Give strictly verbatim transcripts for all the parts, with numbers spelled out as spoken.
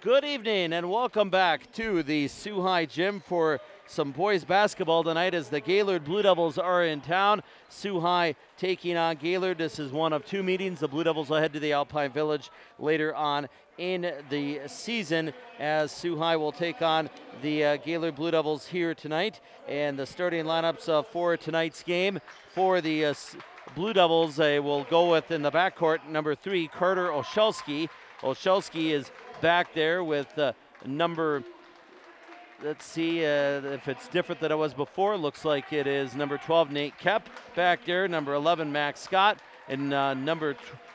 Good evening and welcome back to the Sioux High Gym for some boys basketball tonight as the Gaylord Blue Devils are in town. Sioux High taking on Gaylord. This is one of two meetings. The Blue Devils will head to the Alpine Village later on in the season as Sioux High will take on the uh, Gaylord Blue Devils here tonight. And the starting lineups uh, for tonight's game for the uh, Blue Devils uh, will go with in the backcourt number three, Carter Olszewski. Olszewski is back there with uh, number, let's see uh, if it's different than it was before. Looks like it is number twelve, Nate Kep back there, number eleven, Max Scott, and uh, number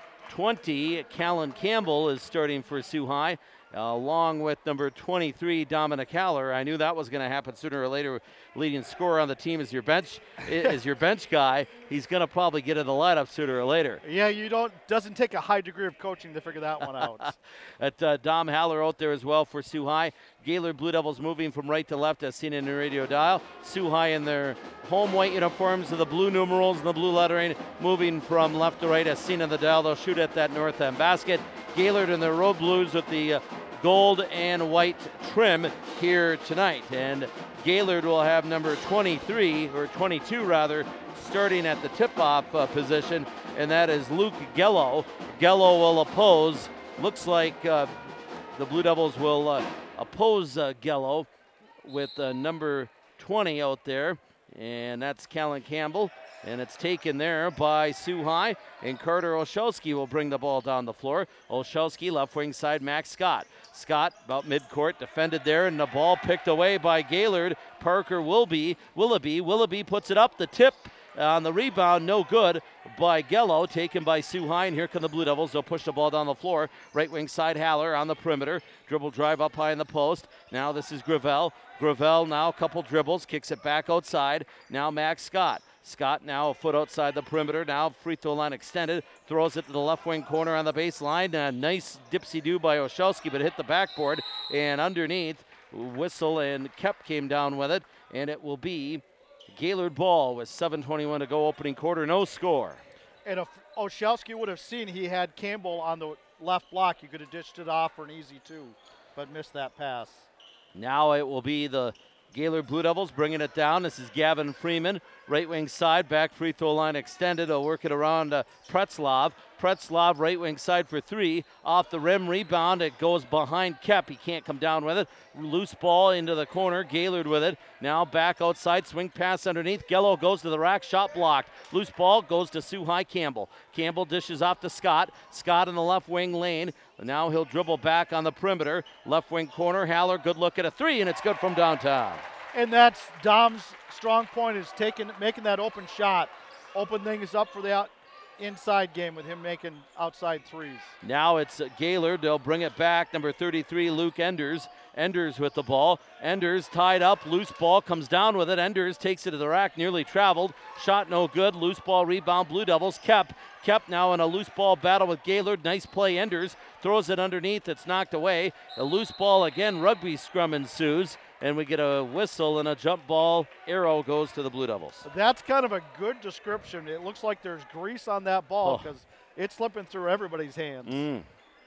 twenty, Callan Campbell is starting for Sioux High, uh, along with number twenty-three, Dominic Haller. I knew that was going to happen sooner or later. Leading scorer on the team is your bench, is your bench guy. He's going to probably get in the lineup sooner or later. Yeah, you don't. Doesn't take a high degree of coaching to figure that one out. At uh, Dom Haller out there as well for Sioux High. Gaylord Blue Devils moving from right to left as seen in the radio dial. Sioux High in their home white uniforms with the blue numerals and the blue lettering, moving from left to right as seen in the dial. They'll shoot at that north end basket. Gaylord in their road blues with the uh, gold and white trim here tonight. And Gaylord will have number twenty-three, or twenty-two rather, starting at the tip-off uh, position, and that is Luke Gello. Gello will oppose. Looks like uh, the Blue Devils will uh, oppose uh, Gello with uh, number twenty out there, and that's Callan Campbell. And it's taken there by Sioux High, and Carter Olszewski will bring the ball down the floor. Olszewski, left wing side, Max Scott. Scott about midcourt, defended there, and the ball picked away by Gaylord. Parker Willoughby, Willoughby, Willoughby puts it up, the tip on the rebound, no good by Gello, taken by Sioux High, and here come the Blue Devils. They'll push the ball down the floor. Right wing side, Haller on the perimeter. Dribble drive up high in the post. Now this is Gravel. Gravel now a couple dribbles, kicks it back outside. Now Max Scott. Scott now a foot outside the perimeter. Now free throw line extended. Throws it to the left wing corner on the baseline. A nice dipsy-do by Olszewski, but hit the backboard. And underneath, whistle, and Kep came down with it. And it will be Gaylord ball with seven twenty-one to go opening quarter. No score. And if Olszewski would have seen he had Campbell on the left block, he could have dished it off for an easy two, but missed that pass. Now it will be the Gaylord Blue Devils bringing it down. This is Gavin Freeman, right wing side, back free throw line extended. They'll work it around uh, Pretzlov. Pretzlov, right wing side for three. Off the rim, rebound. It goes behind Kep. He can't come down with it. Loose ball into the corner. Gaylord with it. Now back outside, swing pass underneath. Gello goes to the rack, shot blocked. Loose ball goes to Sioux High Campbell. Campbell dishes off to Scott. Scott in the left wing lane. Now he'll dribble back on the perimeter. Left wing corner, Haller, good look at a three, and it's good from downtown. And that's Dom's strong point, is taking, making that open shot. Open things up for the out, inside game with him making outside threes. Now it's Gaylord. They'll bring it back. Number thirty-three, Luke Enders. Enders with the ball. Enders tied up. Loose ball comes down with it. Enders takes it to the rack. Nearly traveled. Shot no good. Loose ball rebound. Blue Devils. Kep. Kep now in a loose ball battle with Gaylord. Nice play. Enders throws it underneath. It's knocked away. A loose ball again. Rugby scrum ensues. And we get a whistle and a jump ball. Arrow goes to the Blue Devils. That's kind of a good description. It looks like there's grease on that ball because oh. it's slipping through everybody's hands. Mm.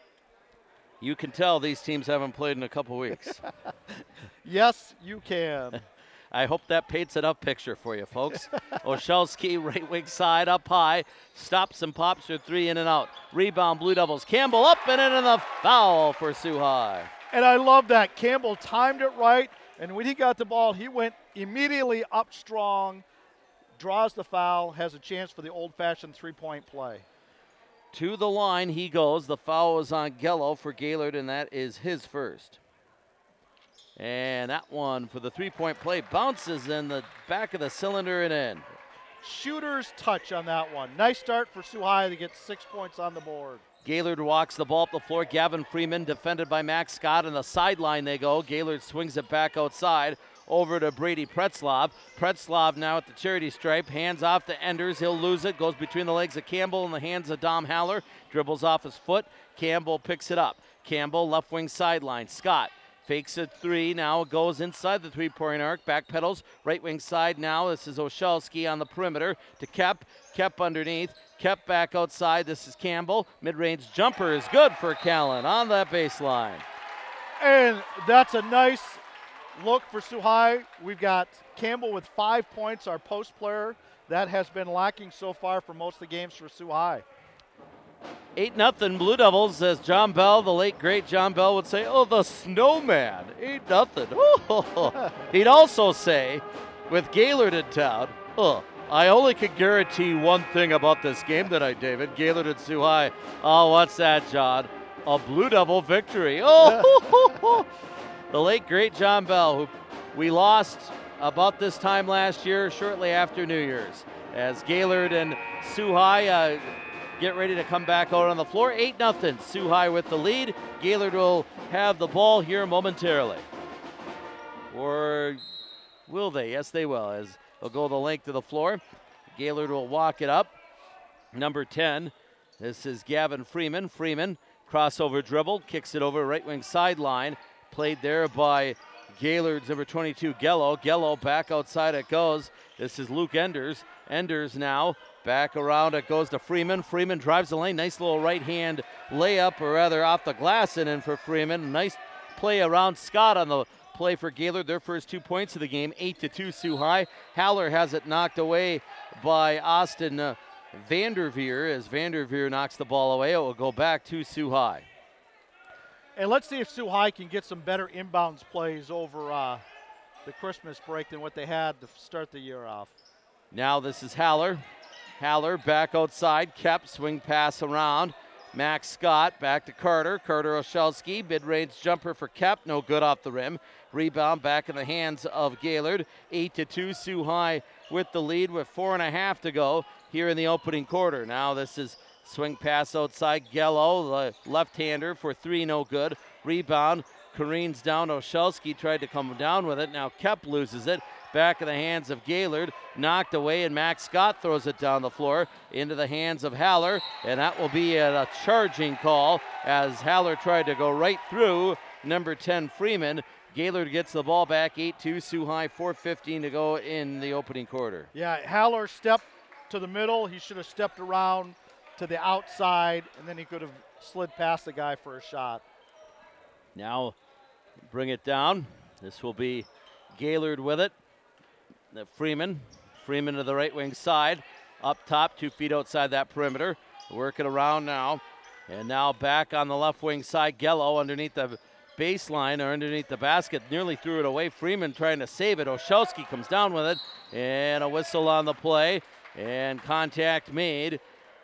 You can tell these teams haven't played in a couple weeks. Yes, you can. I hope that paints enough picture for you, folks. Olszewski, right wing side, up high. Stops and pops for three, in and out. Rebound, Blue Devils. Campbell up and in, and the foul for Sioux High. And I love that. Campbell timed it right, and when he got the ball, he went immediately up strong, draws the foul, has a chance for the old-fashioned three-point play. To the line he goes. The foul is on Gello for Gaylord, and that is his first. And that one for the three-point play bounces in the back of the cylinder and in. Shooter's touch on that one. Nice start for Sioux High to get six points on the board. Gaylord walks the ball up the floor. Gavin Freeman defended by Max Scott. On the sideline they go. Gaylord swings it back outside over to Brady Pretzlov. Pretzlov now at the charity stripe. Hands off to Enders. He'll lose it. Goes between the legs of Campbell and the hands of Dom Haller. Dribbles off his foot. Campbell picks it up. Campbell left wing sideline. Scott fakes a three. Now goes inside the three-point arc. Backpedals. Right wing side now. This is Olszewski on the perimeter to Kep. Kep underneath. Kep back outside. This is Campbell. Mid-range jumper is good for Callan on that baseline. And that's a nice look for Sioux High. We've got Campbell with five points, our post player. That has been lacking so far for most of the games for Sioux High. eight nothing Blue Devils, as John Bell, the late great John Bell, would say, oh, the snowman, eight nothing. He'd also say, with Gaylord in town, oh, I only can guarantee one thing about this game tonight, David. Gaylord and Sioux High. Oh, what's that, John? A Blue Devil victory. Oh, the late great John Bell, who we lost about this time last year, shortly after New Year's, as Gaylord and Sioux High uh, get ready to come back out on the floor. eight nothing, Sioux High with the lead. Gaylord will have the ball here momentarily. Or will they? Yes, they will, as they'll go the length of the floor. Gaylord will walk it up. Number ten, this is Gavin Freeman. Freeman, crossover dribble, kicks it over right wing sideline. Played there by Gaylord's number twenty-two, Gello. Gello back outside it goes. This is Luke Enders. Enders now back around it goes to Freeman. Freeman drives the lane. Nice little right hand layup, or rather off the glass and in for Freeman. Nice play around Scott on the play for Gaylord. Their first two points of the game, eight to two Sioux High. Haller has it knocked away by Austin uh, Vanderveer, as Vanderveer knocks the ball away. It will go back to Sioux High. And let's see if Sioux High can get some better inbounds plays over uh, the Christmas break than what they had to start the year off. Now this is Haller. Haller back outside, kept, swing pass around. Max Scott back to Carter. Carter Oshelski, mid-range jumper for Kep, no good off the rim. Rebound back in the hands of Gaylord. eight to two, Sioux High with the lead with four and a half to go here in the opening quarter. Now this is swing pass outside. Gello, the left-hander for three, no good. Rebound, careens down. Oshelski tried to come down with it. Now Kep loses it. Back in the hands of Gaylord, knocked away, and Max Scott throws it down the floor into the hands of Haller, and that will be a, a charging call as Haller tried to go right through number ten, Freeman. Gaylord gets the ball back, eight two, Sioux High, four fifteen to go in the opening quarter. Yeah, Haller stepped to the middle. He should have stepped around to the outside, and then he could have slid past the guy for a shot. Now bring it down. This will be Gaylord with it. The Freeman, Freeman to the right wing side, up top, two feet outside that perimeter. Working around now, and now back on the left wing side. Gello underneath the baseline or underneath the basket, nearly threw it away. Freeman trying to save it. Oshelski comes down with it, and a whistle on the play, and contact made.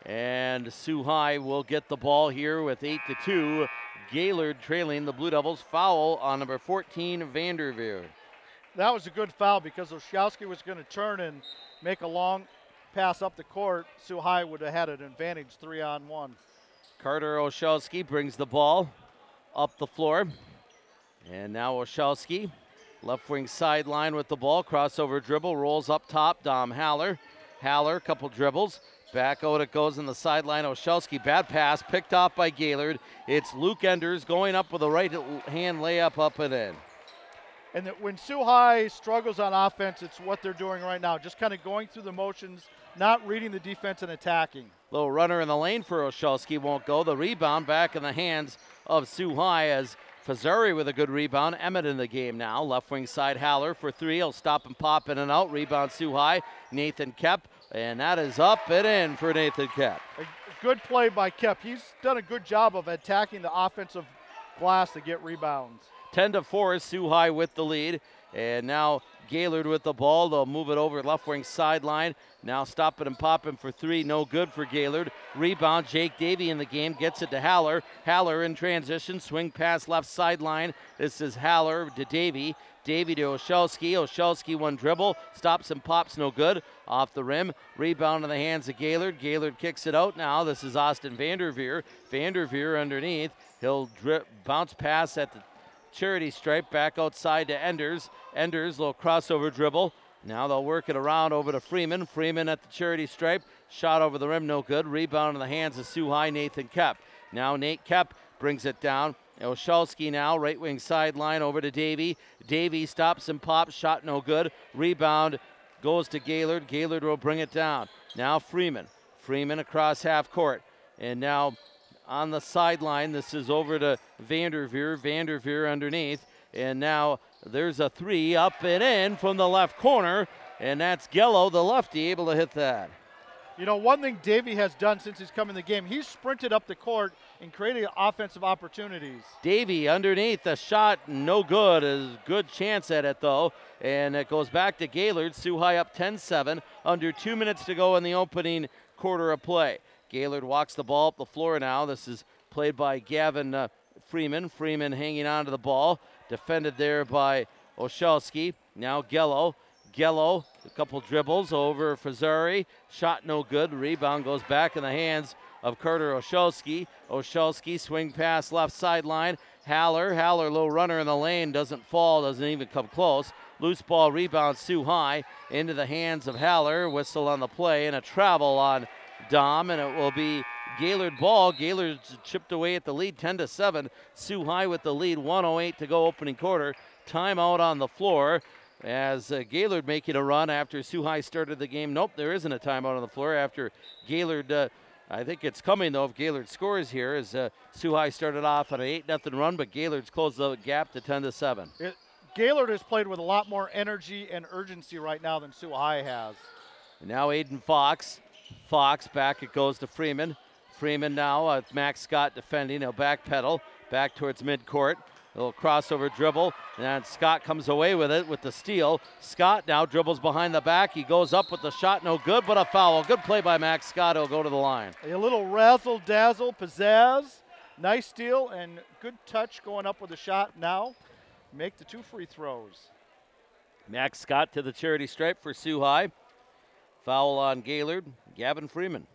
And Sioux High will get the ball here with eight to two. Gaylord trailing the Blue Devils. Foul on number fourteen, Vanderveer. That was a good foul because Oshelski was going to turn and make a long pass up the court. Sioux High would have had an advantage three on one. Carter Oshelski brings the ball up the floor. And now Oshelski, left wing sideline with the ball. Crossover dribble, rolls up top. Dom Haller. Haller, couple dribbles. Back out it goes in the sideline. Oshelski, bad pass, picked off by Gaylord. It's Luke Enders going up with a right hand layup up and in. And that when Sioux High struggles on offense, it's what they're doing right now, just kind of going through the motions, not reading the defense and attacking. Little runner in the lane for Oshelski won't go. The rebound back in the hands of Sioux High as Fazzari with a good rebound. Emmett in the game now. Left wing side Haller for three. He'll stop and pop in and out. Rebound Sioux High. Nathan Kep. And that is up and in for Nathan Kep. A good play by Kep. He's done a good job of attacking the offensive glass to get rebounds. ten to four, Sioux High with the lead. And now Gaylord with the ball. They'll move it over left wing sideline. Now stopping and popping for three. No good for Gaylord. Rebound, Jake Davey in the game. Gets it to Haller. Haller in transition. Swing pass left sideline. This is Haller to Davey. Davey to Oshelski. Oshelski one dribble. Stops and pops, no good. Off the rim. Rebound in the hands of Gaylord. Gaylord kicks it out now. This is Austin Vanderveer. Vanderveer underneath. He'll drip, bounce pass at the charity stripe back outside to Enders. Enders, little crossover dribble. Now they'll work it around over to Freeman. Freeman at the charity stripe. Shot over the rim, no good. Rebound in the hands of Sioux High, Nathan Kep. Now Nate Kep brings it down. Oshelski now, right wing sideline over to Davey. Davey stops and pops, shot no good. Rebound goes to Gaylord. Gaylord will bring it down. Now Freeman. Freeman across half court. And now on the sideline. This is over to Vanderveer. Vanderveer underneath. And now there's a three up and in from the left corner. And that's Gello, the lefty, able to hit that. You know, one thing Davey has done since he's come in the game, he's sprinted up the court and created offensive opportunities. Davey underneath, the shot no good. A good chance at it, though. And it goes back to Gaylord. Sioux High up ten seven. Under two minutes to go in the opening quarter of play. Gaylord walks the ball up the floor now. This is played by Gavin uh, Freeman. Freeman hanging on to the ball. Defended there by Oshalski. Now Gello. Gello, a couple dribbles over Fazari. Shot no good. Rebound goes back in the hands of Carter Oshalski. Oshalski swing pass left sideline. Haller. Haller, low runner in the lane. Doesn't fall. Doesn't even come close. Loose ball rebound Sioux High into the hands of Haller. Whistle on the play and a travel on Dom, and it will be Gaylord ball. Gaylord chipped away at the lead ten to seven. Sioux High with the lead, one oh eight to go opening quarter. Timeout on the floor as uh, Gaylord making a run after Sioux High started the game. Nope, there isn't a timeout on the floor after Gaylord. Uh, I think it's coming, though, if Gaylord scores here, as uh, Sioux High started off on an eight nothing run, but Gaylord's closed the gap to ten to seven. It, Gaylord has played with a lot more energy and urgency right now than Sioux High has. And now Aiden Fox. Fox back, it goes to Freeman. Freeman now, uh, Max Scott defending. He'll backpedal back towards midcourt. A little crossover dribble, and Scott comes away with it with the steal. Scott now dribbles behind the back. He goes up with the shot, no good, but a foul. Good play by Max Scott. He'll go to the line. A little razzle dazzle, pizzazz. Nice steal and good touch going up with the shot now. Make the two free throws. Max Scott to the charity stripe for Sioux High. Foul on Gaylord. Gavin Freeman.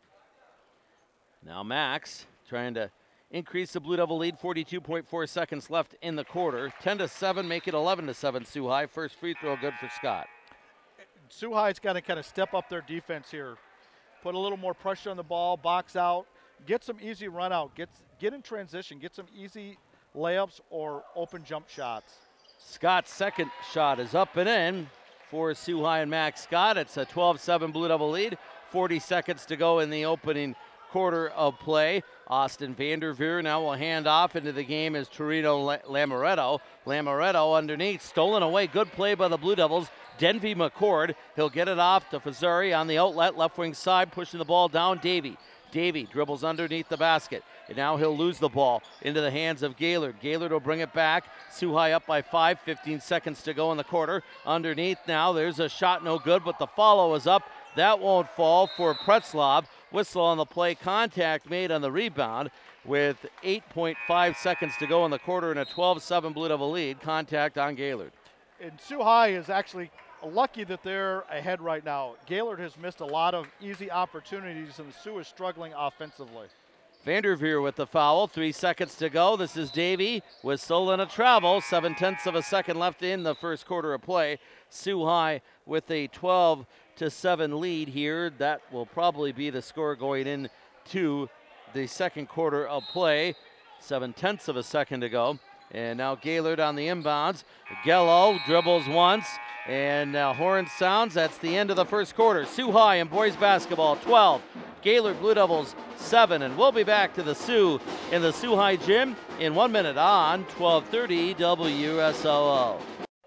Now Max trying to increase the Blue Devil lead. forty-two point four seconds left in the quarter. ten to seven, make it eleven to seven Sioux High. First free throw good for Scott. Sioux High's got to kind of step up their defense here. Put a little more pressure on the ball, box out, get some easy run out, get, get in transition, get some easy layups or open jump shots. Scott's second shot is up and in for Sioux High and Max Scott. It's a twelve seven Blue Devil lead. forty seconds to go in the opening quarter of play. Austin Vanderveer now will hand off into the game as Torino Lamaretto. Lamaretto underneath, stolen away. Good play by the Blue Devils. Denvy McCord, he'll get it off to Fazari on the outlet, left wing side, pushing the ball down. Davey. Davey dribbles underneath the basket. And now he'll lose the ball into the hands of Gaylord. Gaylord will bring it back. Sioux High up by five, fifteen seconds to go in the quarter. Underneath now, there's a shot no good, but the follow is up. That won't fall for Pretzlav. Whistle on the play, contact made on the rebound with eight point five seconds to go in the quarter and a twelve seven Blue Devil lead. Contact on Gaylord. And Sioux High is actually lucky that they're ahead right now. Gaylord has missed a lot of easy opportunities, and Sioux is struggling offensively. Vanderveer with the foul. Three seconds to go. This is Davey. Whistle and a travel. Seven tenths of a second left in the first quarter of play. Sioux High with a twelve to seven lead here. That will probably be the score going into the second quarter of play. Seven tenths of a second to go. And now Gaylord on the inbounds. Gello dribbles once, and uh, horn sounds. That's the end of the first quarter. Sioux High in boys basketball, twelve. Gaylord Blue Devils, seven. And we'll be back to the Sioux in the Sioux High gym in one minute on twelve thirty W S O O.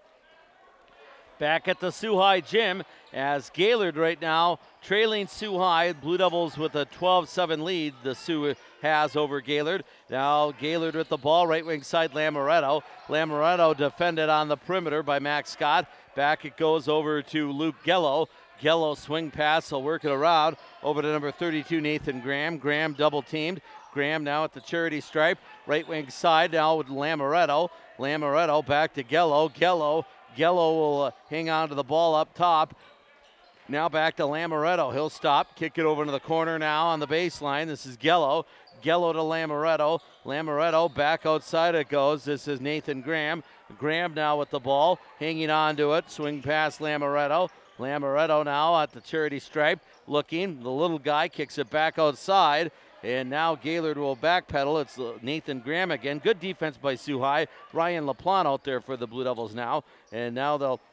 Back at the Sioux High gym as Gaylord right now trailing Sioux High. Blue Devils with a twelve seven lead the Sioux has over Gaylord. Now Gaylord with the ball, right wing side Lamaretto. Lamaretto defended on the perimeter by Max Scott. Back it goes over to Luke Gello. Gello swing pass, he'll work it around over to number thirty-two Nathan Graham. Graham double teamed. Graham now at the charity stripe. Right wing side now with Lamaretto. Lamaretto back to Gello. Gello. Gello will uh, hang on to the ball up top. Now back to Lamaretto. He'll stop, kick it over to the corner now on the baseline. This is Gello. Gello to Lamaretto. Lamaretto back outside it goes. This is Nathan Graham. Graham now with the ball, hanging on to it. Swing past Lamaretto. Lamaretto now at the charity stripe, looking. The little guy kicks it back outside. And now Gaylord will backpedal. It's Nathan Graham again. Good defense by Sioux High. Ryan LaPlante out there for the Blue Devils now. And now they'll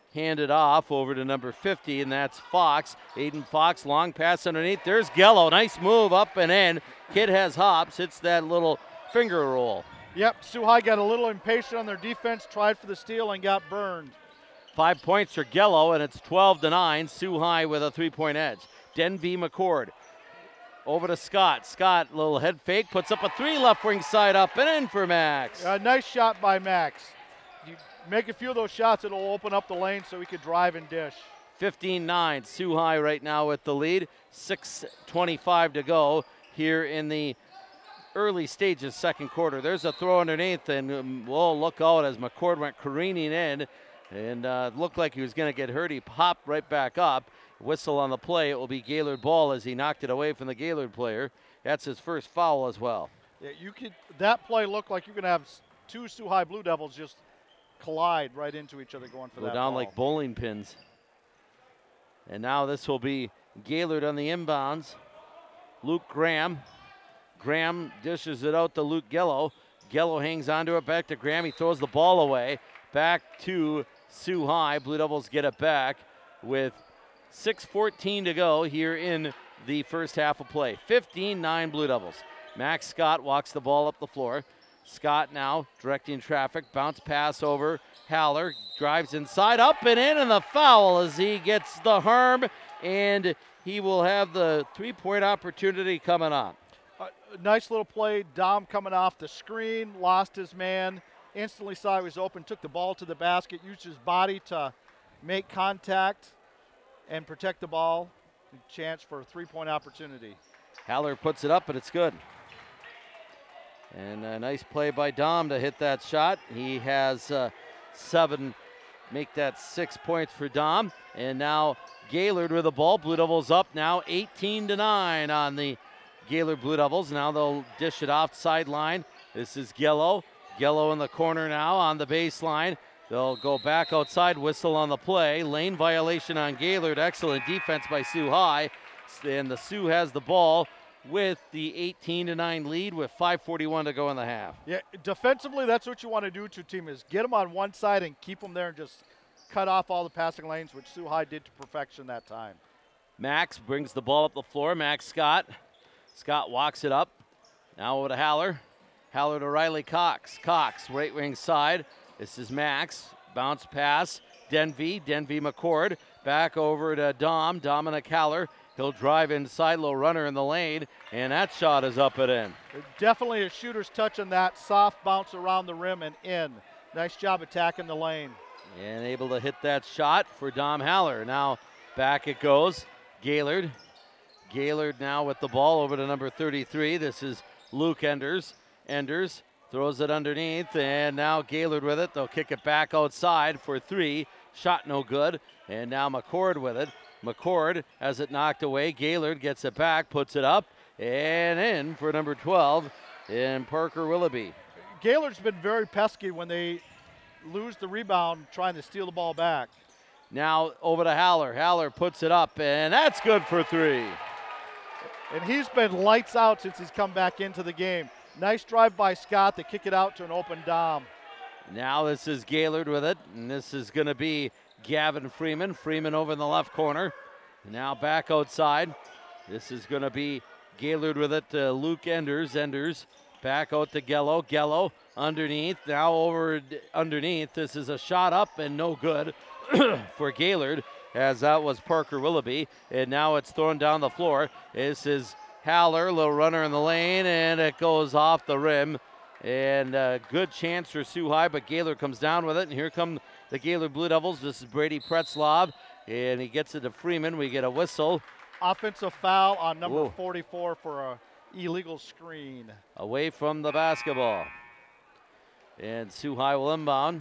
handed off over to number fifty, and that's Fox. Aiden Fox, long pass underneath. There's Gello. Nice move up and in. Kid has hops, hits that little finger roll. Yep, Sioux High got a little impatient on their defense, tried for the steal and got burned. Five points for Gello, and it's twelve to nine. Sioux High with a three-point edge. Denby McCord over to Scott. Scott, little head fake, puts up a three, left wing side up and in for Max. A nice shot by Max. You make a few of those shots, it'll open up the lane so he could drive and dish. fifteen nine, Sioux High right now with the lead. six twenty-five to go here in the early stages, second quarter. There's a throw underneath, and um, whoa, look out as McCord went careening in, and uh, looked like he was going to get hurt. He popped right back up. Whistle on the play. It will be Gaylord ball as he knocked it away from the Gaylord player. That's his first foul as well. Yeah, you could. That play looked like you're going to have two Sioux High Blue Devils just collide right into each other going for Go that down ball. like bowling pins. And now this will be Gaylord on the inbounds. Luke Graham. Graham dishes it out to Luke Gello. Gello hangs onto it, back to Graham. He throws the ball away. Back to Sioux High. Blue Devils get it back with six fourteen to go here in the first half of play. fifteen nine Blue Devils. Max Scott walks the ball up the floor. Scott now directing traffic. Bounce pass over. Haller drives inside, up and in, and the foul as he gets the harm, and he will have the three-point opportunity coming on. Uh, nice little play. Dom coming off the screen, lost his man, instantly saw he was open, took the ball to the basket, used his body to make contact and protect the ball. Chance for a three-point opportunity. Haller puts it up, but it's good. And a nice play by Dom to hit that shot. He has uh, seven, make that six points for Dom. And now Gaylord with the ball. Blue Devils up now eighteen to nine on the Gaylord Blue Devils. Now they'll dish it off sideline. This is Gello. Gello in the corner now on the baseline. They'll go back outside, whistle on the play. Lane violation on Gaylord. Excellent defense by Sioux High. And the Sioux has the ball with the eighteen to nine lead with five forty-one to go in the half. Yeah, defensively, that's what you want to do to a team is get them on one side and keep them there and just cut off all the passing lanes, which Sioux High did to perfection that time. Max brings the ball up the floor. Max Scott. Scott walks it up. Now over to Haller. Haller to Riley Cox. Cox, right wing side. This is Max. Bounce pass. Denby. Denby McCord. Back over to Dom. Dominic Haller. He'll drive inside, low runner in the lane, and that shot is up and in. Definitely a shooter's touch on that. Soft bounce around the rim and in. Nice job attacking the lane. And able to hit that shot for Dom Haller. Now back it goes. Gaylord. Gaylord now with the ball over to number thirty-three. This is Luke Enders. Enders throws it underneath, and now Gaylord with it. They'll kick it back outside for three. Shot no good, and now McCord with it. McCord has it knocked away. Gaylord gets it back, puts it up, and in for number twelve in Parker Willoughby. Gaylord's been very pesky when they lose the rebound trying to steal the ball back. Now over to Haller. Haller puts it up, and that's good for three. And he's been lights out since he's come back into the game. Nice drive by Scott to kick it out to an open Dom. Now this is Gaylord with it, and this is going to be Gavin Freeman. Freeman over in the left corner. Now back outside. This is going to be Gaylord with it to Luke Enders. Enders back out to Gello. Gello underneath. Now over d- underneath. This is a shot up and no good for Gaylord, as that was Parker Willoughby. And now it's thrown down the floor. This is Haller, little runner in the lane, and it goes off the rim. And a good chance for Sioux High, but Gaylord comes down with it. And here come the Gaylord Blue Devils. This is Brady Pretzlav, and he gets it to Freeman. We get a whistle. Offensive foul on number Whoa. forty-four for a illegal screen. Away from the basketball. And Sioux High will inbound.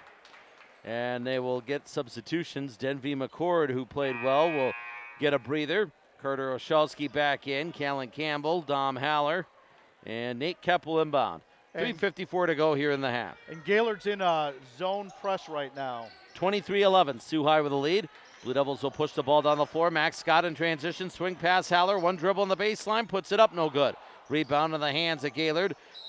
And they will get substitutions. Denby McCord, who played well, will get a breather. Carter Oshalski back in. Callan Campbell, Dom Haller, and Nate Keppel inbound. three fifty-four to go here in the half. And Gaylord's in a zone press right now. twenty-three eleven, Sioux High with the lead. Blue Devils will push the ball down the floor. Max Scott in transition, swing pass Haller, one dribble on the baseline, puts it up, no good. Rebound in the hands of Gaylord.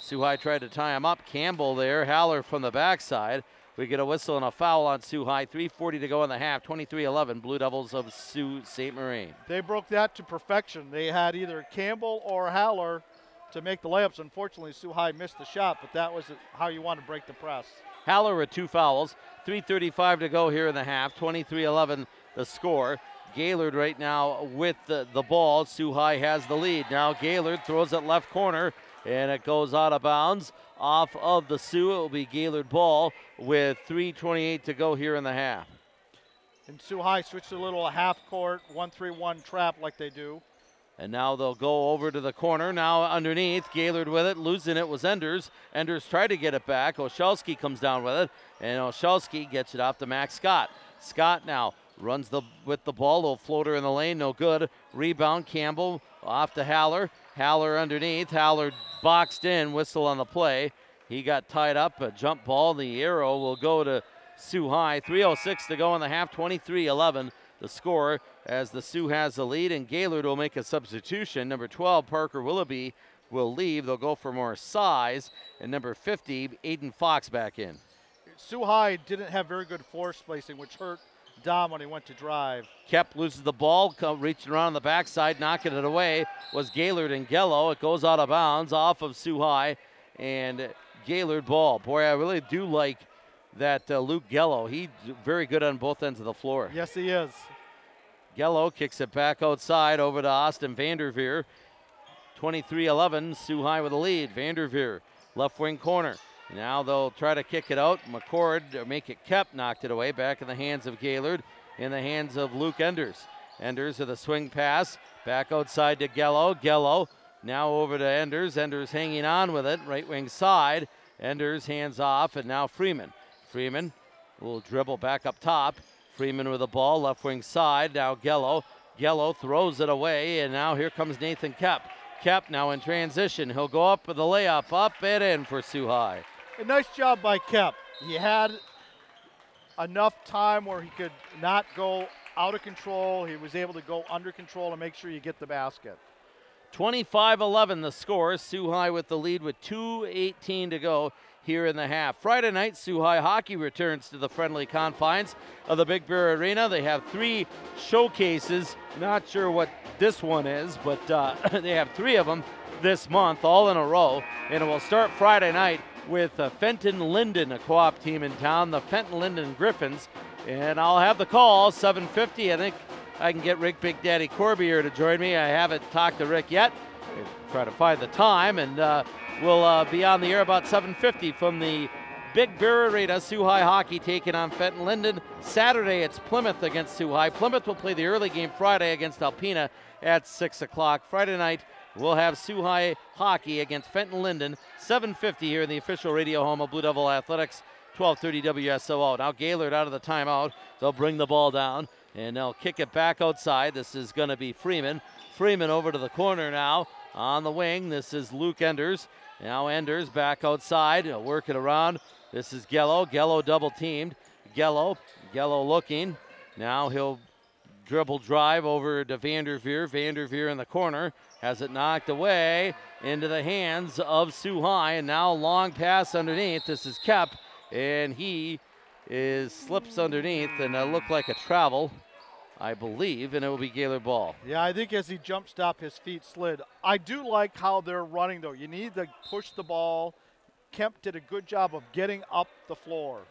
Sioux High tried to tie him up. Campbell there, Haller from the backside. We get a whistle and a foul on Sioux High. three forty to go in the half, twenty-three eleven, Blue Devils of Sault Ste. Marie. They broke that to perfection. They had either Campbell or Haller to make the layups. Unfortunately, Sioux High missed the shot, but that was how you want to break the press. Haller with two fouls. three thirty-five to go here in the half, twenty-three eleven the score. Gaylord right now with the, the ball. Sioux High has the lead. Now Gaylord throws it left corner, and it goes out of bounds off of the Sioux. It will be Gaylord ball with three twenty-eight to go here in the half. And Sioux High switched to a little half-court one three one trap like they do. And now they'll go over to the corner. Now underneath, Gaylord with it. Losing it was Enders. Enders tried to get it back. Oshelski comes down with it, and Oshelski gets it off to Max Scott. Scott now runs the with the ball. Little floater in the lane, no good. Rebound, Campbell off to Haller. Haller underneath. Haller boxed in, whistle on the play. He got tied up, a jump ball. The arrow will go to Sioux High. three oh six to go in the half, twenty-three eleven. The score as the Sioux has the lead, and Gaylord will make a substitution. Number twelve, Parker Willoughby, will leave. They'll go for more size. And number fifty, Aiden Fox back in. Sioux High didn't have very good floor spacing, which hurt Dom when he went to drive. Kep loses the ball, come, reaching around on the backside, knocking it away was Gaylord and Gello. It goes out of bounds off of Sioux High, and Gaylord ball. Boy, I really do like that uh, Luke Gello. He's very good on both ends of the floor. Yes, he is. Gello kicks it back outside over to Austin Vanderveer. twenty-three eleven, Sioux High with the lead. Vanderveer, left wing corner. Now they'll try to kick it out. McCord, make it Kep, knocked it away. Back in the hands of Gaylord, in the hands of Luke Enders. Enders with a swing pass. Back outside to Gello. Gello now over to Enders. Enders hanging on with it, right wing side. Enders hands off, and now Freeman. Freeman will dribble back up top. Freeman with the ball, left wing side. Now Gello. Gello throws it away, and now here comes Nathan Kep. Kep now in transition. He'll go up with the layup, up and in for Sioux High. A nice job by Kep. He had enough time where he could not go out of control. He was able to go under control and make sure you get the basket. twenty-five eleven the score. Sioux High with the lead with two eighteen to go here in the half. Friday night, Sioux High hockey returns to the friendly confines of the Big Bear Arena. They have three showcases. Not sure what this one is, but uh, they have three of them this month, all in a row. And it will start Friday night with uh, Fenton Linden, a co-op team in town, the Fenton Linden Griffins. And I'll have the call, seven fifty. I think I can get Rick Big Daddy Corby here to join me. I haven't talked to Rick yet. I'll try to find the time, and uh, we'll uh, be on the air about seven fifty from the Big Bear Arena. Sioux High hockey taking on Fenton Linden. Saturday, it's Plymouth against Sioux High. Plymouth will play the early game Friday against Alpena at six o'clock. Friday night, we'll have Sioux High hockey against Fenton Linden, seven fifty here in the official radio home of Blue Devil Athletics, twelve thirty W S O O. Now Gaylord out of the timeout. They'll bring the ball down, and they'll kick it back outside. This is going to be Freeman. Freeman over to the corner now on the wing. This is Luke Enders. Now Enders back outside. He'll work it around. This is Gello. Gello double teamed. Gello. Gello looking. Now he'll dribble drive over to Vanderveer. Vanderveer in the corner. Has it knocked away into the hands of Sioux High. And now long pass underneath. This is Kep. And he is slips underneath, and it looked like a travel, I believe, and it will be Gaylord ball. Yeah, I think as he jump stopped, his feet slid. I do like how they're running, though. You need to push the ball. Kemp did a good job of getting up the floor.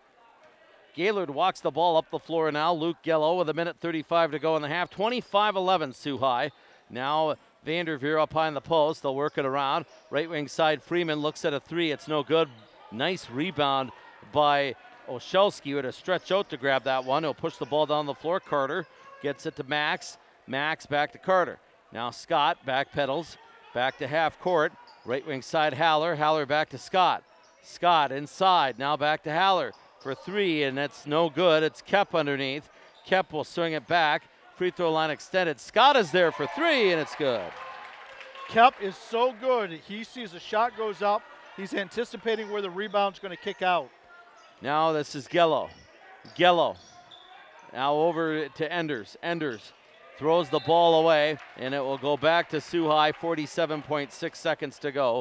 Gaylord walks the ball up the floor now. Luke Gello with a minute thirty-five to go in the half. twenty-five eleven Sioux High. Now Vanderveer up behind the post. They'll work it around. Right wing side, Freeman looks at a three. It's no good. Nice rebound by Oshelski, with a stretch out to grab that one. He'll push the ball down the floor. Carter gets it to Max. Max back to Carter. Now Scott backpedals back to half court. Right wing side Haller. Haller back to Scott. Scott inside. Now back to Haller for three, and that's no good. It's Kep underneath. Kep will swing it back. Free throw line extended. Scott is there for three, and it's good. Kep is so good. He sees a shot goes up. He's anticipating where the rebound's going to kick out. Now this is Gello. Gello. Now over to Enders. Enders throws the ball away, and it will go back to Sioux High. forty-seven point six seconds to go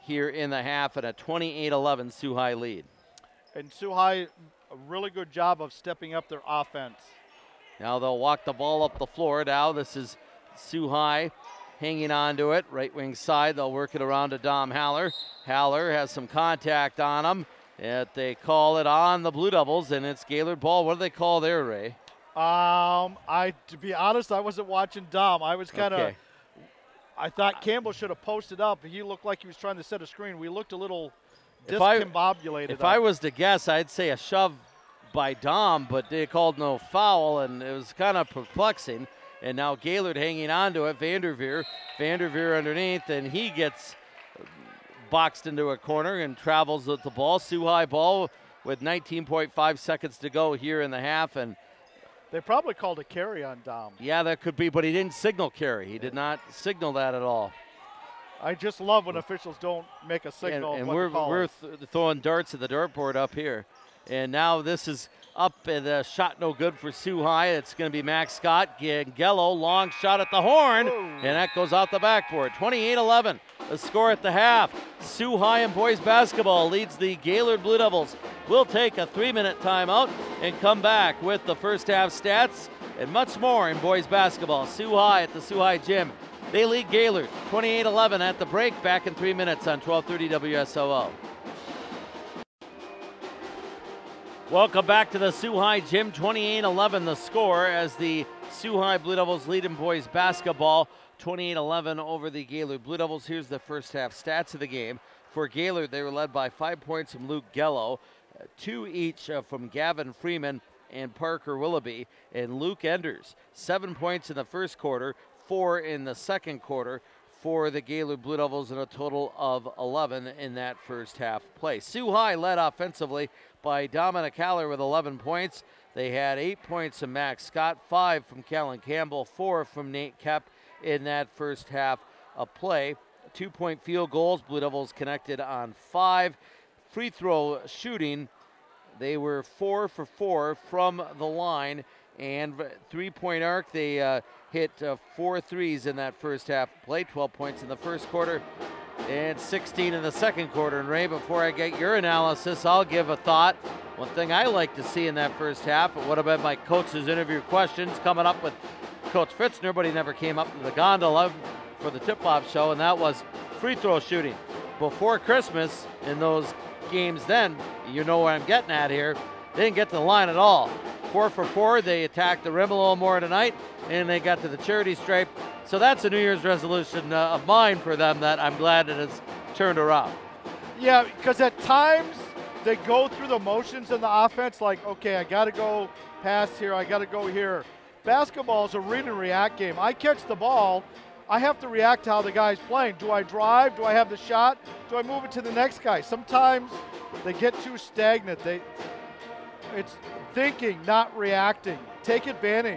here in the half, and a twenty-eight eleven Sioux High lead. And Sioux High, a really good job of stepping up their offense. Now they'll walk the ball up the floor. Now this is Sioux High hanging on to it. Right wing side, they'll work it around to Dom Haller. Haller has some contact on him. And they call it on the Blue Devils, and it's Gaylord ball. What do they call there, Ray? Um, I to be honest, I wasn't watching Dom. I was kind of. Okay. I thought Campbell should have posted up. He looked like he was trying to set a screen. We looked a little If I- discombobulated. If I was to guess, I'd say a shove by Dom, but they called no foul, and it was kind of perplexing. And now Gaylord hanging on to it. Vanderveer, Vanderveer underneath, and he gets boxed into a corner and travels with the ball. Sioux High ball with nineteen point five seconds to go here in the half, and They probably called a carry on Dom. yeah, that could be, but he didn't signal carry. He did not signal that at all. I just love when officials don't make a And, signal. of and what we're, to call we're it. th- throwing darts at the dartboard up here. And now this is up, and the shot no good for Sioux High. It's going to be Max Scott. Gangello, long shot at the horn, Whoa. and that goes out the backboard. twenty-eight eleven, the score at the half. Sioux High in boys basketball leads the Gaylord Blue Devils. We'll take a three-minute timeout and come back with the first half stats and much more in boys basketball. Sioux High at the Sioux High Gym. They lead Gaylord twenty-eight eleven at the break. Back in three minutes on twelve thirty W S O O. Welcome back to the Sioux High Gym. twenty-eight eleven the score as the Sioux High Blue Devils lead in boys basketball. twenty-eight eleven over the Gaylord Blue Devils. Here's the first half stats of the game. For Gaylord, they were led by five points from Luke Gello, uh, two each uh, from Gavin Freeman and Parker Willoughby, and Luke Enders. Seven points in the first quarter, four in the second quarter for the Gaylord Blue Devils, and a total of eleven in that first half play. Sioux High led offensively by Dominic Haller with eleven points. They had eight points from Max Scott, five from Callan Campbell, four from Nate Kep in that first half of play. Two-point field goals, Blue Devils connected on five. Free throw shooting, they were four for four from the line, and three-point arc, they uh, hit uh, four threes in that first half play, twelve points in the first quarter and sixteen in the second quarter. And Ray, before I get your analysis, I'll give a thought. One thing I like to see in that first half, it would have been my coach's interview questions coming up with Coach Fitzner, but he never came up to the gondola for the tip-off show, and that was free throw shooting. Before Christmas, in those games then, you know where I'm getting at here, they didn't get to the line at all. Four for four, they attacked the rim a little more tonight, and they got to the charity stripe. So that's a New Year's resolution uh, of mine for them that I'm glad it has turned around. Yeah, because at times they go through the motions in the offense, like, okay, I got to go pass here, I got to go here. Basketball is a read and react game. I catch the ball, I have to react to how the guy's playing. Do I drive? Do I have the shot? Do I move it to the next guy? Sometimes they get too stagnant. They, it's thinking, not reacting. Take advantage.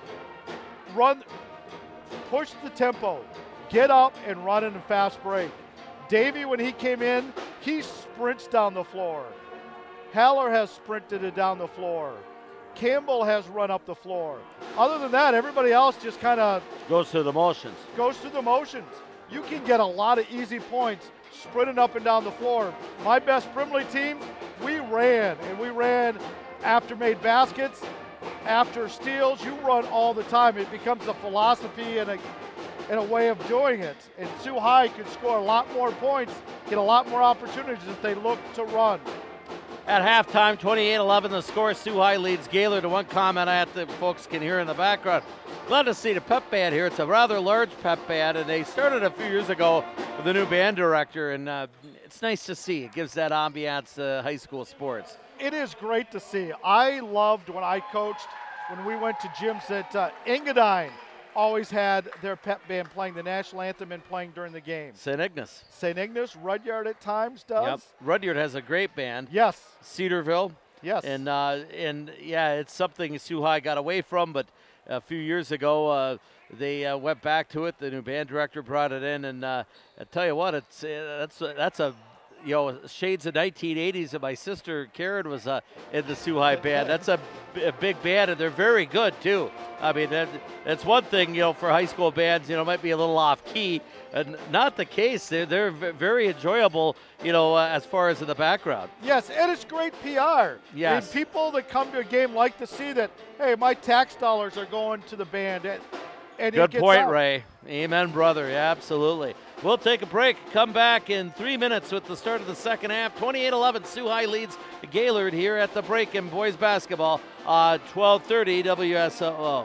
Run, push the tempo. Get up and run in a fast break. Davey, when he came in, he sprints down the floor. Haller has sprinted it down the floor. Campbell has run up the floor. Other than that, everybody else just kind of Goes through the motions. goes through the motions. You can get a lot of easy points sprinting up and down the floor. My best Brimley teams, we ran, and we ran after made baskets, after steals. You run all the time. It becomes a philosophy and a, and a way of doing it. And Sioux High could score a lot more points, get a lot more opportunities if they look to run. At halftime, twenty-eight eleven the score. Sioux High leads Gaylord. One comment I have to, folks can hear in the background. Glad to see the pep band here. It's a rather large pep band, and they started a few years ago with a new band director, and uh, it's nice to see. It gives that ambiance to high school sports. It is great to see. I loved when I coached, when we went to gyms that uh, Engadine always had their pep band playing the national anthem and playing during the game. Saint Ignace. Saint Ignace, Rudyard at times does. Yep. Rudyard has a great band. Yes. Cedarville. Yes. And, uh, and yeah, it's something Sioux High got away from, but a few years ago uh, they uh, went back to it. The new band director brought it in, and uh, I tell you what, it's uh, that's, that's a you know, shades of nineteen eighties, and my sister Karen was uh, in the Sioux High band. That's a, a big band, and they're very good too. I mean, that, that's one thing, you know, for high school bands, you know, might be a little off key. And not the case. They're, they're very enjoyable, you know, uh, as far as in the background. Yes, and it's great P R. Yes. I mean, people that come to a game like to see that, hey, my tax dollars are going to the band. And, and Good it gets point, out. Ray. Amen, brother. Yeah, absolutely. We'll take a break. Come back in three minutes with the start of the second half. twenty-eight eleven, Sioux High leads Gaylord here at the break in boys basketball. Uh, twelve thirty W S O O.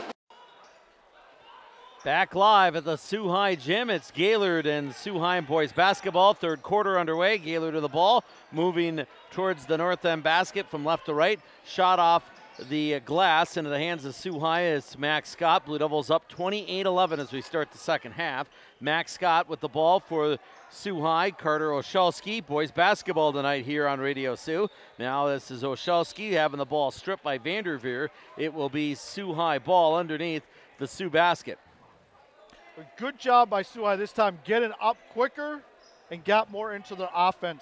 Back live at the Sioux High gym. It's Gaylord and Sioux High boys basketball. Third quarter underway. Gaylord to the ball, moving towards the north end basket from left to right. Shot off the glass into the hands of Sioux High as Max Scott. Blue Devils up twenty-eight eleven as we start the second half. Max Scott with the ball for Sioux High. Carter Oshelski. Boys basketball tonight here on Radio Sioux. Now this is Oshelski having the ball stripped by Vanderveer. It will be Sioux High ball underneath the Sioux basket. A good job by Sioux High this time, getting up quicker and got more into the offense.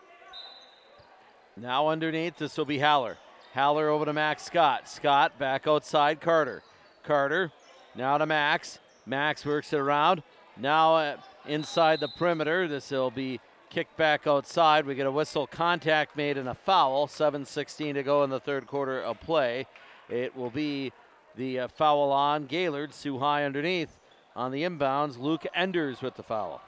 Now underneath, this will be Haller. Haller over to Max Scott. Scott back outside Carter. Carter now to Max. Max works it around. Now uh, inside the perimeter. This will be kicked back outside. We get a whistle, contact made, and a foul. seven sixteen to go in the third quarter of play. It will be the uh, foul on Gaylord. Sioux High underneath. On the inbounds, Luke Enders with the foul.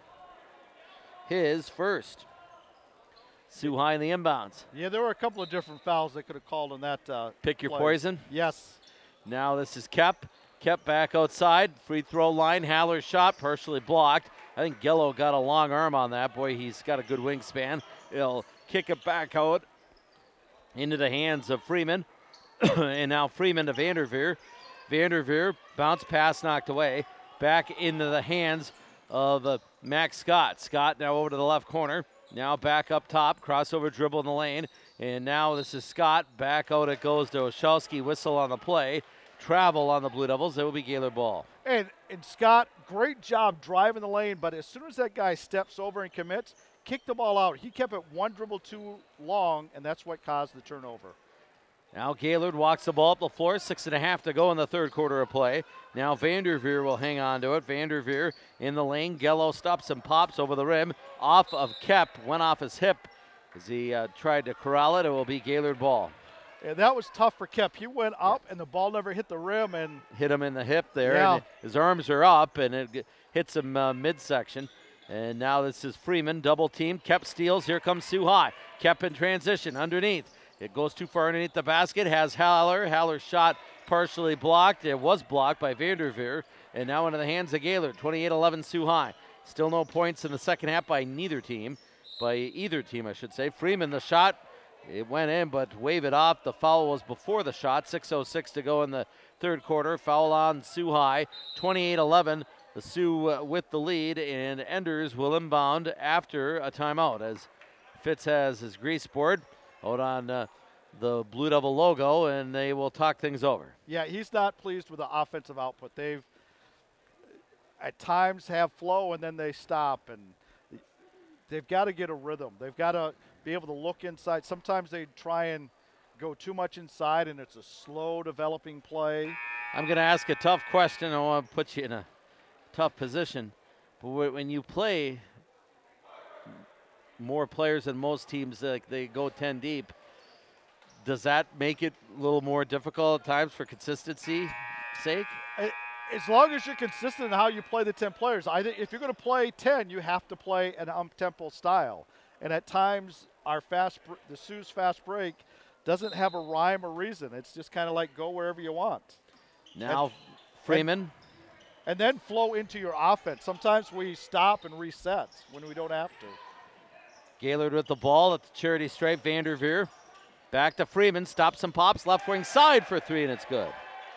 His first. Sioux High in the inbounds. Yeah, there were a couple of different fouls they could have called on that. Uh, Pick your play. poison. Yes. Now this is Kep. Kep back outside. Free throw line. Haller shot partially blocked. I think Gello got a long arm on that. Boy, he's got a good wingspan. He'll kick it back out into the hands of Freeman. And now Freeman to Vanderveer. Vanderveer, bounce pass knocked away. Back into the hands of uh, Max Scott. Scott now over to the left corner. Now back up top, crossover dribble in the lane. And now this is Scott. Back out it goes to Oshelski. Whistle on the play. Travel on the Blue Devils. It will be Gaylord ball. And, and Scott, great job driving the lane, but as soon as that guy steps over and commits, kick the ball out. He kept it one dribble too long, and that's what caused the turnover. Now Gaylord walks the ball up the floor. Six and a half to go in the third quarter of play. Now Vanderveer will hang on to it. Vanderveer in the lane. Gello stops and pops over the rim. Off of Kep. Went off his hip as he uh, tried to corral it. It will be Gaylord ball. And that was tough for Kep. He went up, and the ball never hit the rim. And hit him in the hip there. Yeah. And his arms are up, and it hits him uh, midsection. And now this is Freeman. Double team. Kep steals. Here comes Sioux High. Kep in transition underneath. It goes too far underneath the basket. Has Haller. Haller's shot partially blocked. It was blocked by Vanderveer. And now into the hands of Gaylord. twenty-eight eleven Sioux High. Still no points in the second half by neither team. By either team, I should say. Freeman, the shot. It went in, but wave it off. The foul was before the shot. six oh six to go in the third quarter. Foul on Sioux High. twenty-eight eleven. The Sioux uh, with the lead. And Enders will inbound after a timeout as Fitz has his grease board out on uh, the Blue Devil logo, and they will talk things over. Yeah, he's not pleased with the offensive output. They've at times have flow, and then they stop, and they've got to get a rhythm. They've got to be able to look inside. Sometimes they try and go too much inside, and it's a slow developing play. I'm going to ask a tough question. I want to put you in a tough position. But when you play more players than most teams, like they go ten deep, does that make it a little more difficult at times for consistency's sake? As long as you're consistent in how you play the ten players. I think if you're going to play ten, you have to play an up-tempo style. And at times, our fast, the Sioux's fast break doesn't have a rhyme or reason. It's just kind of like go wherever you want. Now, and, Freeman. And, and then flow into your offense. Sometimes we stop and reset when we don't have to. Gaylord with the ball at the charity stripe. Vanderveer back to Freeman. Stops and pops. Left wing side for three, and it's good.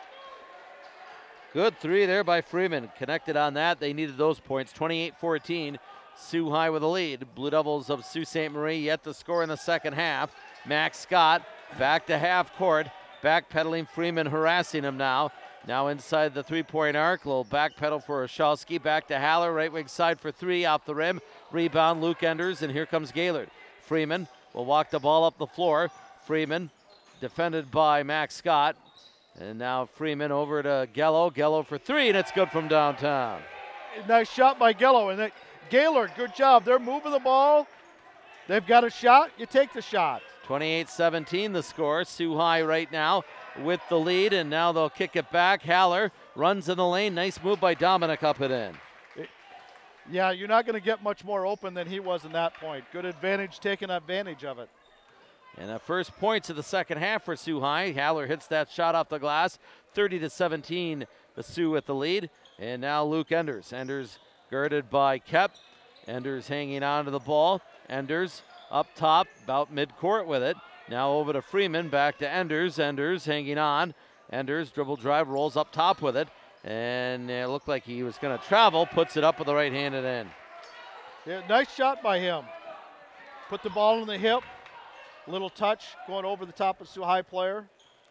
Good three there by Freeman. Connected on that. They needed those points. twenty-eight fourteen. Sioux High with a lead. Blue Devils of Sault Ste. Marie yet to score in the second half. Max Scott back to half court. Backpedaling Freeman, harassing him now. Now inside the three-point arc, little back pedal for Olszewski, back to Haller, right wing side for three, off the rim, rebound Luke Enders, and here comes Gaylord. Freeman will walk the ball up the floor. Freeman defended by Max Scott, and now Freeman over to Gello, Gello for three, and it's good from downtown. Nice shot by Gello, and that, Gaylord, good job. They're moving the ball. They've got a shot, you take the shot. twenty-eight seventeen the score. Sioux High right now with the lead, and now they'll kick it back. Haller runs in the lane. Nice move by Dominic up and in. It, yeah, you're not going to get much more open than he was in that point. Good advantage, taking advantage of it. And the first points of the second half for Sioux High. Haller hits that shot off the glass. thirty to seventeen, the Sioux with the lead. And now Luke Enders. Enders guarded by Kep. Enders hanging on to the ball. Enders up top, about midcourt with it. Now over to Freeman, back to Enders. Enders hanging on. Enders dribble drive, rolls up top with it. And it looked like he was going to travel, puts it up with the right-handed end. Yeah, nice shot by him. Put the ball in the hip. Little touch going over the top of Sioux High player.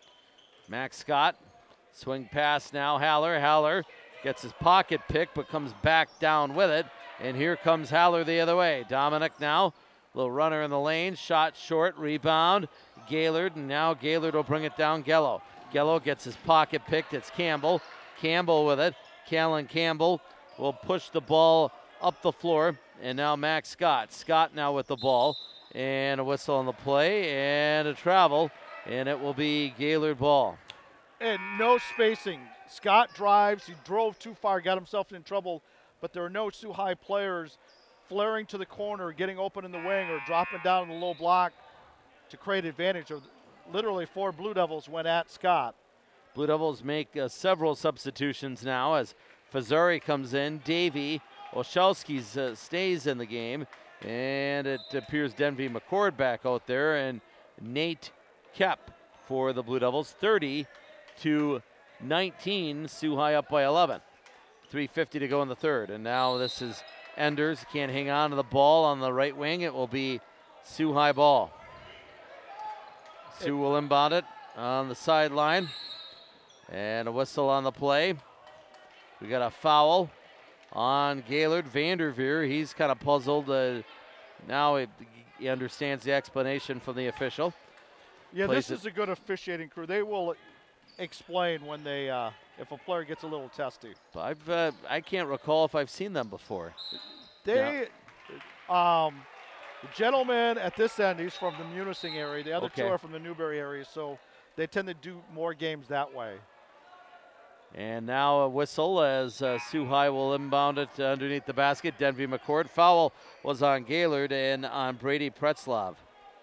Max Scott, swing pass now. Haller. Haller gets his pocket pick, but comes back down with it. And here comes Haller the other way. Dominic now, little runner in the lane, shot short, rebound. Gaylord, and now Gaylord will bring it down. Gello. Gello gets his pocket picked. It's Campbell. Campbell with it. Callan Campbell will push the ball up the floor. And now Max Scott. Scott now with the ball. And a whistle on the play and a travel. And it will be Gaylord ball. And no spacing. Scott drives. He drove too far, got himself in trouble. But there are no Sioux High players flaring to the corner, getting open in the wing, or dropping down in the low block to create advantage. Or literally four Blue Devils went at Scott. Blue Devils make uh, several substitutions now as Fazari comes in. Davey Olszewski uh, stays in the game. And it appears Denby McCord back out there. And Nate Kep for the Blue Devils. thirty to nineteen, Sioux High up by eleven. three fifty to go in the third. And now this is Enders. Can't hang on to the ball on the right wing. It will be Sioux High ball. Sioux will inbound it on the sideline. And a whistle on the play. We got a foul on Gaylord. Vanderveer, he's kind of puzzled. Uh, now he, he understands the explanation from the official. Yeah, Plays this is it. a good officiating crew. They will explain when they, uh, if a player gets a little testy. I've, uh, I can't recall if I've seen them before. They, um, the gentleman at this end, he's from the Munising area. The other Okay. two are from the Newberry area, so they tend to do more games that way. And now a whistle as uh, Sioux High will inbound it underneath the basket. Denby McCord. Foul was on Gaylord and on Brady Pretzlov.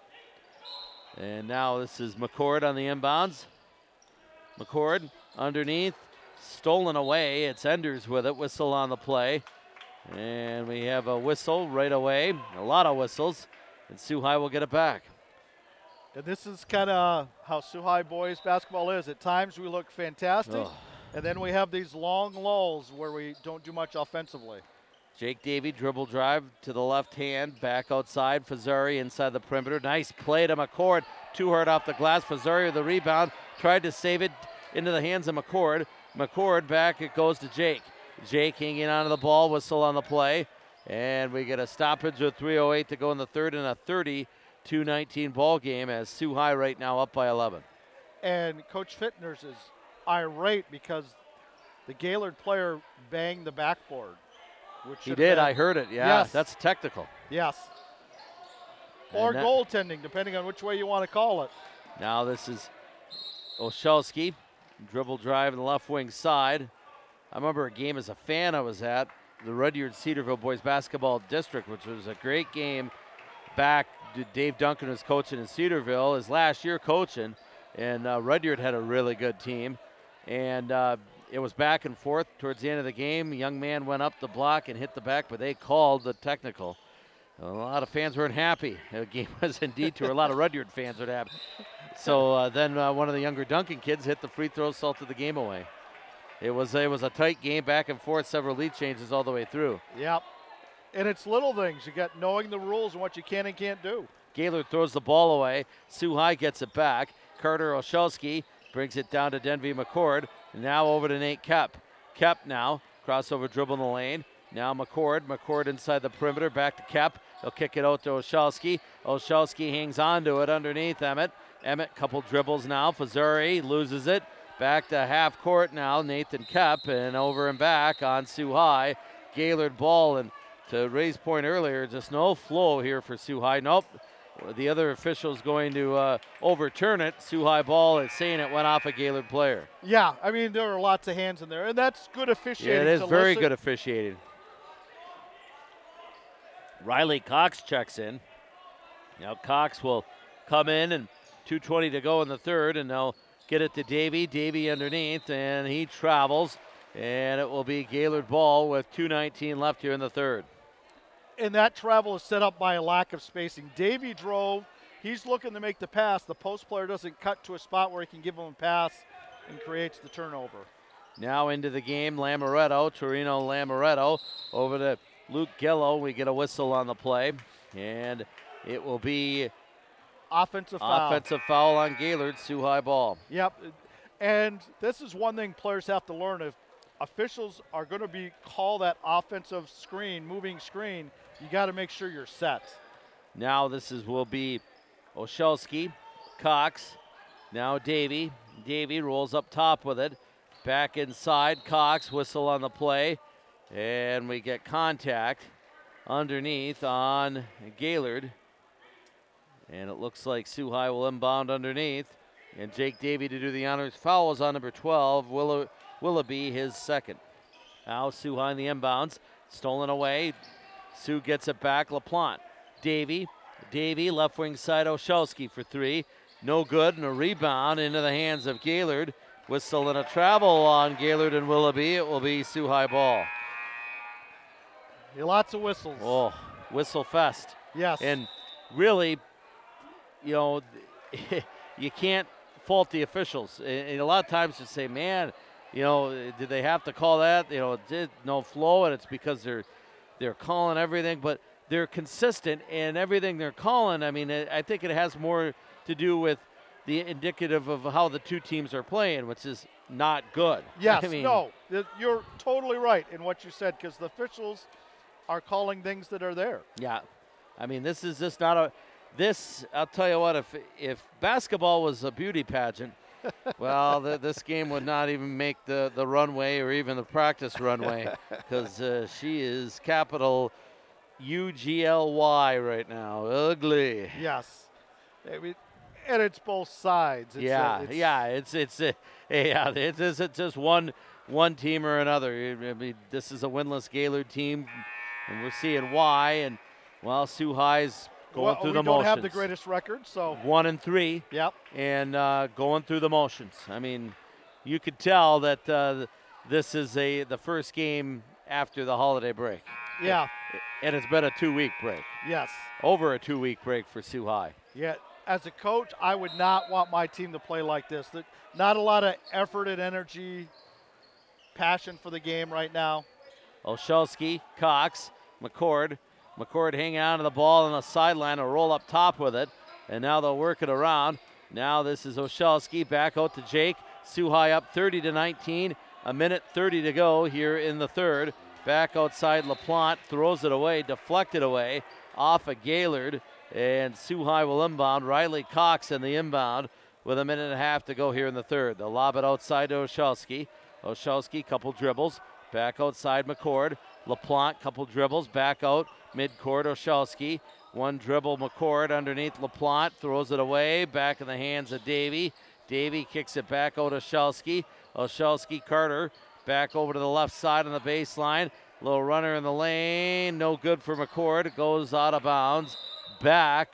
And now this is McCord on the inbounds. McCord underneath, stolen away. It's Enders with it. Whistle on the play. And we have a whistle right away. A lot of whistles. And Sioux High will get it back. And this is kind of how Sioux High boys basketball is. At times we look fantastic, Ugh. and then we have these long lulls where we don't do much offensively. Jake Davey dribble drive to the left hand, back outside. Fazari inside the perimeter. Nice play to McCord. Too hard off the glass. Fazari with the rebound. Tried to save it into the hands of McCord. McCord back, it goes to Jake. Jake hanging onto the ball, whistle on the play. And we get a stoppage with three oh eight to go in the third and a thirty-two nineteen ball game as Sioux High right now up by eleven. And Coach Fittners is irate because the Gaylord player banged the backboard. Which He should did, have I been- heard it. Yeah, Yes. that's technical. Yes. Or And that- goaltending, depending on which way you want to call it. Now this is Olszewski. Dribble drive in the left wing side. I remember a game as a fan I was at, the Rudyard Cedarville Boys Basketball District, which was a great game back. Dave Duncan was coaching in Cedarville, his last year coaching, and uh, Rudyard had a really good team. And uh, it was back and forth towards the end of the game. A young man went up the block and hit the back, but they called the technical. A lot of fans weren't happy. The game was in detour. A lot of Rudyard fans weren't happy. So uh, then uh, one of the younger Duncan kids hit the free throw, salted the game away. It was it was a tight game, back and forth, several lead changes all the way through. Yep. And it's little things. You got knowing the rules and what you can and can't do. Gaylord throws the ball away. Sioux High gets it back. Carter Olszewski brings it down to Denby McCord. Now over to Nate Kep. Kep now, crossover dribble in the lane. Now McCord, McCord inside the perimeter, back to Kep. He'll kick it out to Olszewski. Olszewski hangs on to it underneath Emmett. Emmett, couple dribbles now. Fazuri loses it. Back to half court now, Nathan Kep, and over and back on Sioux High. Gaylord ball, and to Ray's point earlier, just no flow here for Sioux High. Nope, the other official's going to uh, overturn it. Sioux High ball is saying it went off a Gaylord player. Yeah, I mean, there are lots of hands in there, and that's good officiating. Yeah, it is to very listen. good officiating. Riley Cox checks in. Now Cox will come in, and two twenty to go in the third, and they'll get it to Davey. Davey underneath, and he travels, and it will be Gaylord ball with two nineteen left here in the third. And that travel is set up by a lack of spacing. Davey drove. He's looking to make the pass. The post player doesn't cut to a spot where he can give him a pass and creates the turnover. Now into the game, Lamoretto, Torino Lamoretto, over to Luke Gillo. We get a whistle on the play, and it will be offensive foul. Offensive foul on Gaylord, Sioux High ball. Yep, and this is one thing players have to learn. If officials are going to be call that offensive screen, moving screen, you got to make sure you're set. Now this is will be Olszewski, Cox, now Davey. Davey rolls up top with it. Back inside, Cox, whistle on the play. And we get contact underneath on Gaylord. And it looks like Sioux High will inbound underneath. And Jake Davey to do the honors. Foul was on number twelve, Willow, Willoughby, his second. Now Sioux High in the inbounds. Stolen away. Sioux gets it back. LaPlante. Davey. Davey, left wing side, Olszewski for three. No good, and a rebound into the hands of Gaylord. Whistle and a travel on Gaylord and Willoughby. It will be Sioux High ball. Yeah, lots of whistles. Oh, whistle fest. Yes. And really, you know, you can't fault the officials. And a lot of times you say, man, you know, did they have to call that? You know, did no flow, and it's because they're they're calling everything, but they're consistent in everything they're calling. I mean, I think it has more to do with the indicative of how the two teams are playing, which is not good. Yes, I mean, no, you're totally right in what you said, because the officials are calling things that are there. Yeah, I mean, this is just not a. This, I'll tell you what, if if basketball was a beauty pageant, well, the, this game would not even make the, the runway or even the practice runway, because uh, she is capital U G L Y right now. Ugly. Yes. I mean, and it's both sides. It's yeah, a, it's yeah, it's it's a, yeah, it's, it's just one one team or another. I mean, this is a winless Gaylord team, and we're seeing why. And well, Sioux High's going well, through we the motions. We don't have the greatest record, so one and three. Yep. And uh, going through the motions. I mean, you could tell that uh, this is a the first game after the holiday break. Yeah. And it's been a two-week break. Yes. Over a two-week break for Sioux High. Yeah. As a coach, I would not want my team to play like this. Not a lot of effort and energy, passion for the game right now. Olszewski, Cox, McCord. McCord hanging on to the ball on the sideline, a roll up top with it. And now they'll work it around. Now this is Olszewski back out to Jake. Sioux High up thirty to nineteen. A minute thirty to go here in the third. Back outside, LaPlante throws it away, deflected away off of Gaylord. And Sioux High will inbound. Riley Cox in the inbound with a minute and a half to go here in the third. They'll lob it outside to Olszewski. Olszewski, couple dribbles. Back outside, McCord. LaPlante, couple dribbles. Back out, midcourt, Olszewski. One dribble, McCord underneath LaPlante. Throws it away. Back in the hands of Davey. Davey kicks it back out to Olszewski. Olszewski, Carter. Back over to the left side on the baseline. Little runner in the lane. No good for McCord. Goes out of bounds. Back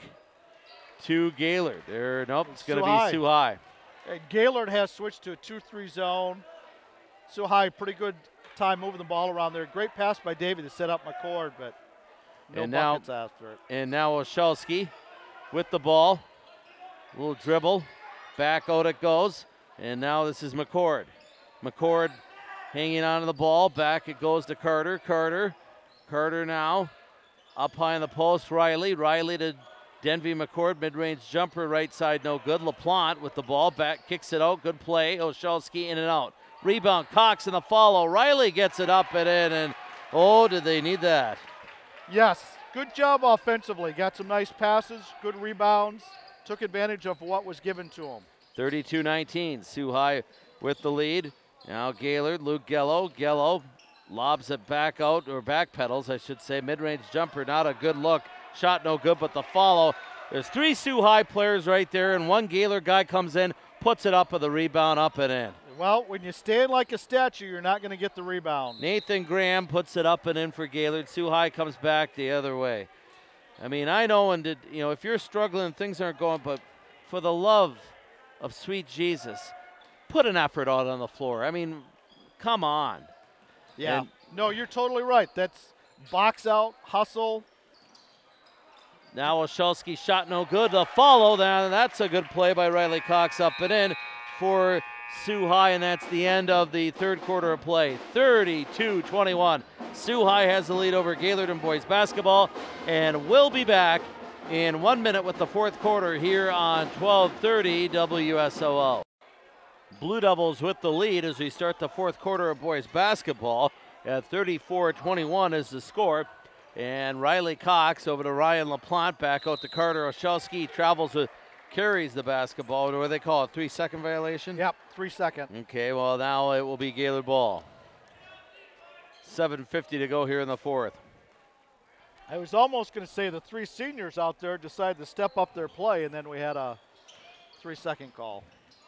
to Gaylord. There, nope, it's going to be Sioux High. And Gaylord has switched to a two three zone. Sioux High, pretty good time moving the ball around there. Great pass by Davey to set up McCord, but no and buckets now, after it. And now Olszewski with the ball. Little dribble. Back out it goes. And now this is McCord. McCord hanging on to the ball. Back it goes to Carter. Carter. Carter now. Up high in the post, Riley. Riley to Denby McCord, mid-range jumper, right side, no good. LaPlante with the ball, back, kicks it out, good play. Olszewski in and out. Rebound, Cox in the follow. Riley gets it up and in, and oh, did they need that? Yes, good job offensively. Got some nice passes, good rebounds, took advantage of what was given to him. thirty-two nineteen, Sioux High with the lead. Now Gaylord, Luke Gello. Gello lobs it back out, or back pedals, I should say. Mid-range jumper, not a good look. Shot no good, but the follow. There's three Sioux High players right there, and one Gaylord guy comes in, puts it up with the rebound, up and in. Well, when you stand like a statue, you're not going to get the rebound. Nathan Graham puts it up and in for Gaylord. Sioux High comes back the other way. I mean, I know, and did, you know, if you're struggling, things aren't going, but for the love of sweet Jesus, put an effort out on the floor. I mean, come on. Yeah. And no, you're totally right. That's box out, hustle. now Olszewski shot no good. The follow, now that's a good play by Riley Cox, up and in for Sioux High, and that's the end of the third quarter of play. thirty-two twenty-one. Sioux High has the lead over Gaylord in boys basketball, and we'll be back in one minute with the fourth quarter here on twelve thirty W S O O. Blue Devils with the lead as we start the fourth quarter of boys basketball. At thirty-four twenty-one is the score. And Riley Cox over to Ryan LaPlante, back out to Carter Olszewski. Travels with, carries the basketball. What do they call it? Three second violation? Yep, three second. Okay, well now it will be Gaylord ball. seven fifty to go here in the fourth. I was almost going to say the three seniors out there decided to step up their play, and then we had a three second call.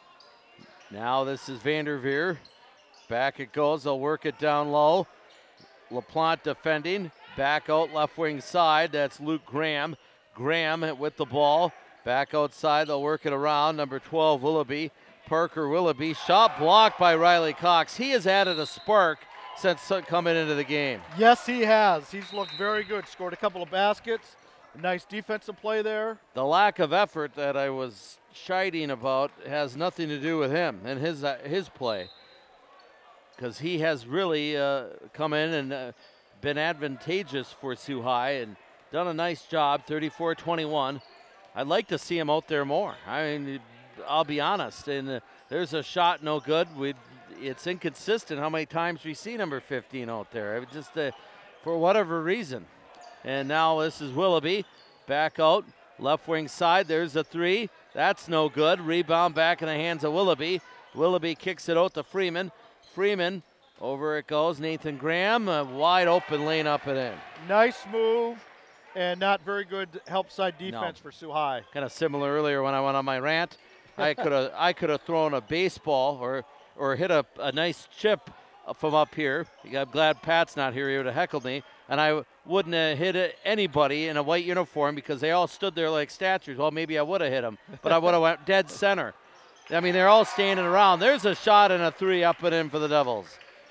Now this is Vanderveer. Back it goes. They'll work it down low. LaPlante defending. Back out left wing side. That's Luke Graham. Graham with the ball. Back outside. They'll work it around. Number twelve, Willoughby. Parker Willoughby. Shot blocked by Riley Cox. He has added a spark since coming into the game. Yes, he has. He's looked very good. Scored a couple of baskets. Nice defensive play there. The lack of effort that I was chiding about has nothing to do with him and his uh, his play, because he has really uh, come in and uh, been advantageous for Sioux High and done a nice job. thirty-four twenty-one. I'd like to see him out there more. I mean, I'll be honest. And uh, there's a shot no good. We it's inconsistent how many times we see number fifteen out there. It just uh, for whatever reason. And now this is Willoughby. Back out, left wing side. There's a three. That's no good. Rebound back in the hands of Willoughby. Willoughby kicks it out to Freeman. Freeman, over it goes. Nathan Graham, a wide open lane up and in. Nice move, and not very good help side defense No. for Sioux High. Kind of similar earlier when I went on my rant. I could have I could have thrown a baseball or or hit a, a nice chip from up here. I'm glad Pat's not here. He would have heckled me. And I wouldn't have hit anybody in a white uniform because they all stood there like statues. Well, maybe I would have hit them, but I would have went dead center. I mean, they're all standing around. There's a shot and a three up and in for the Devils.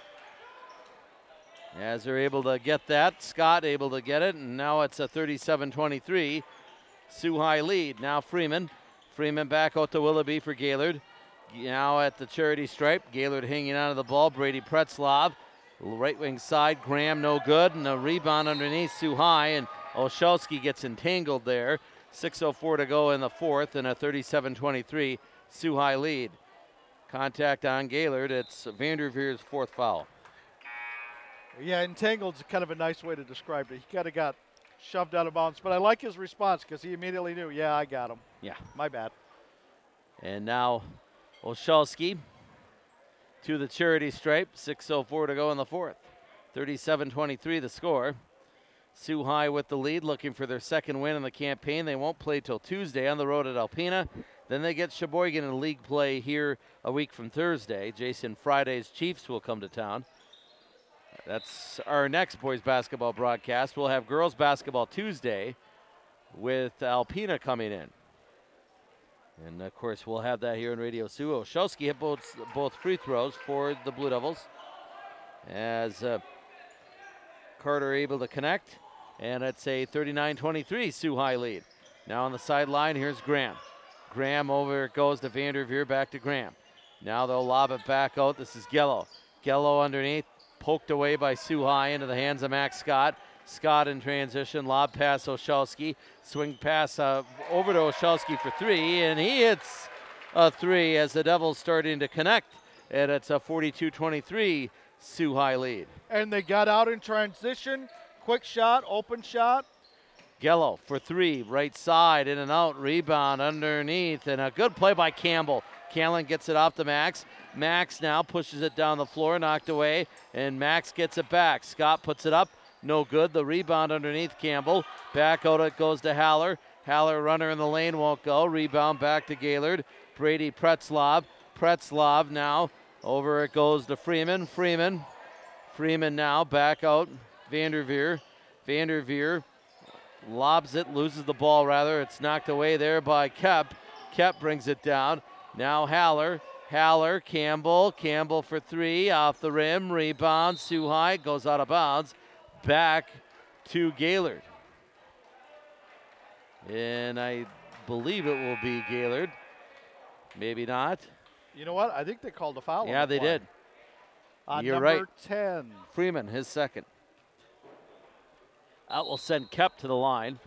As they're able to get that, Scott able to get it, and now it's a thirty-seven twenty-three Sioux High lead. Now Freeman. Freeman back out to Willoughby for Gaylord. Now at the charity stripe. Gaylord hanging onto the ball. Brady Pretzlov. Right wing side. Graham no good. And a rebound underneath Sioux High. And Olszewski gets entangled there. six oh four to go in the fourth. And a thirty-seven twenty-three Sioux High lead. Contact on Gaylord. It's Vanderveer's fourth foul. Yeah, entangled is kind of a nice way to describe it. He kind of got shoved out of bounds. But I like his response because he immediately knew, yeah, I got him. Yeah. My bad. And now Olszewski to the charity stripe. six oh four to go in the fourth. thirty-seven twenty-three the score. Sioux High with the lead, looking for their second win in the campaign. They won't play till Tuesday on the road at Alpena. Then they get Sheboygan in league play here a week from Thursday. Jason Friday's Chiefs will come to town. That's our next boys basketball broadcast. We'll have girls basketball Tuesday with Alpena coming in. And, of course, we'll have that here in Radio Sioux. Olszewski hit both, both free throws for the Blue Devils as uh, Carter able to connect. And it's a thirty-nine twenty-three Sioux High lead. Now on the sideline, here's Graham. Graham over it goes to Vanderveer, back to Graham. Now they'll lob it back out. This is Gello. Gello underneath, poked away by Sioux High into the hands of Max Scott. Scott in transition, lob pass Olszewski, swing pass uh, over to Olszewski for three, and he hits a three as the Devils starting to connect, and it's a forty-two twenty-three Sioux High lead. And they got out in transition, quick shot, open shot. Gello for three, right side, in and out, rebound underneath, and a good play by Campbell. Callan gets it off to Max. Max now pushes it down the floor, knocked away, and Max gets it back. Scott puts it up, no good. The rebound underneath Campbell. Back out it goes to Haller. Haller, runner in the lane, won't go. Rebound back to Gaylord. Brady Pretzlav. Pretzlav now, over it goes to Freeman. Freeman. Freeman now, back out. Vanderveer. Vanderveer lobs it, loses the ball rather. It's knocked away there by Kep. Kep brings it down. Now Haller. Haller, Campbell. Campbell for three, off the rim. Rebound, Sioux High, goes out of bounds. Back to Gaylord. And I believe it will be Gaylord. Maybe not. You know what? I think they called a foul. Yeah, on the they play. did. Uh, You're number right. ten. Freeman, his second. That will send Kep to the line.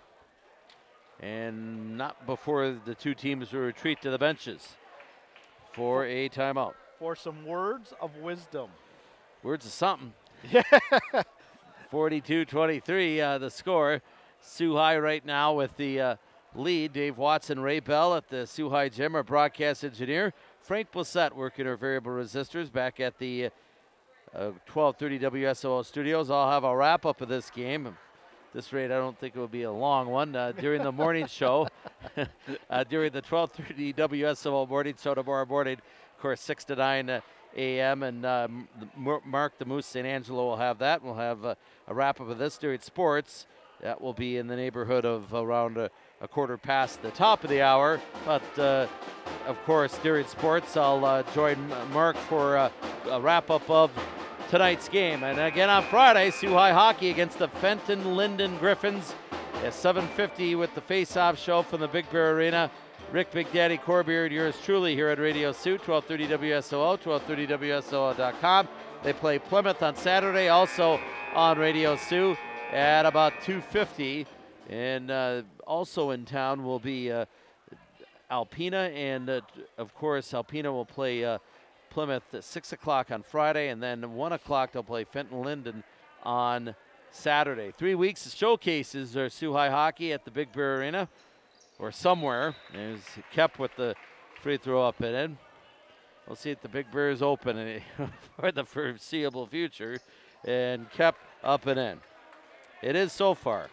And not before the two teams will retreat to the benches for a timeout. For some words of wisdom. Words of something. Yeah. forty-two twenty-three, uh, the score. Sioux High right now with the uh, lead. Dave Watson, Ray Bell at the Sioux High Gym, our broadcast engineer. Frank Blissett working our variable resistors back at the uh, twelve thirty W S O L studios. I'll have a wrap-up of this game. At this rate, I don't think it will be a long one. Uh, during the morning show, uh, during the twelve thirty W S O L morning show tomorrow morning, of course, six to nine uh, a m and uh, Mark the Moose Saint Angelo will have that. We'll have uh, a wrap-up of this during sports. That will be in the neighborhood of around a, a quarter past the top of the hour. But, uh, of course, during sports, I'll uh, join Mark for uh, a wrap-up of tonight's game. And again on Friday, Sioux High hockey against the Fenton Linden Griffins at seven fifty with the face-off show from the Big Bear Arena. Rick Big Daddy Corbeard, yours truly here at Radio Sioux, twelve thirty W S O L, twelve thirty W S O L dot com. They play Plymouth on Saturday, also on Radio Sioux at about two fifty. And uh, also in town will be uh, Alpena, and uh, of course Alpena will play uh, Plymouth at six o'clock on Friday, and then one o'clock they'll play Fenton Linden on Saturday. Three weeks of showcases are Sioux High hockey at the Big Bear Arena, or somewhere. There's Kep with the free throw up and in. We'll see if the Big Bear is open for the foreseeable future, and Kep up and in. It is so far,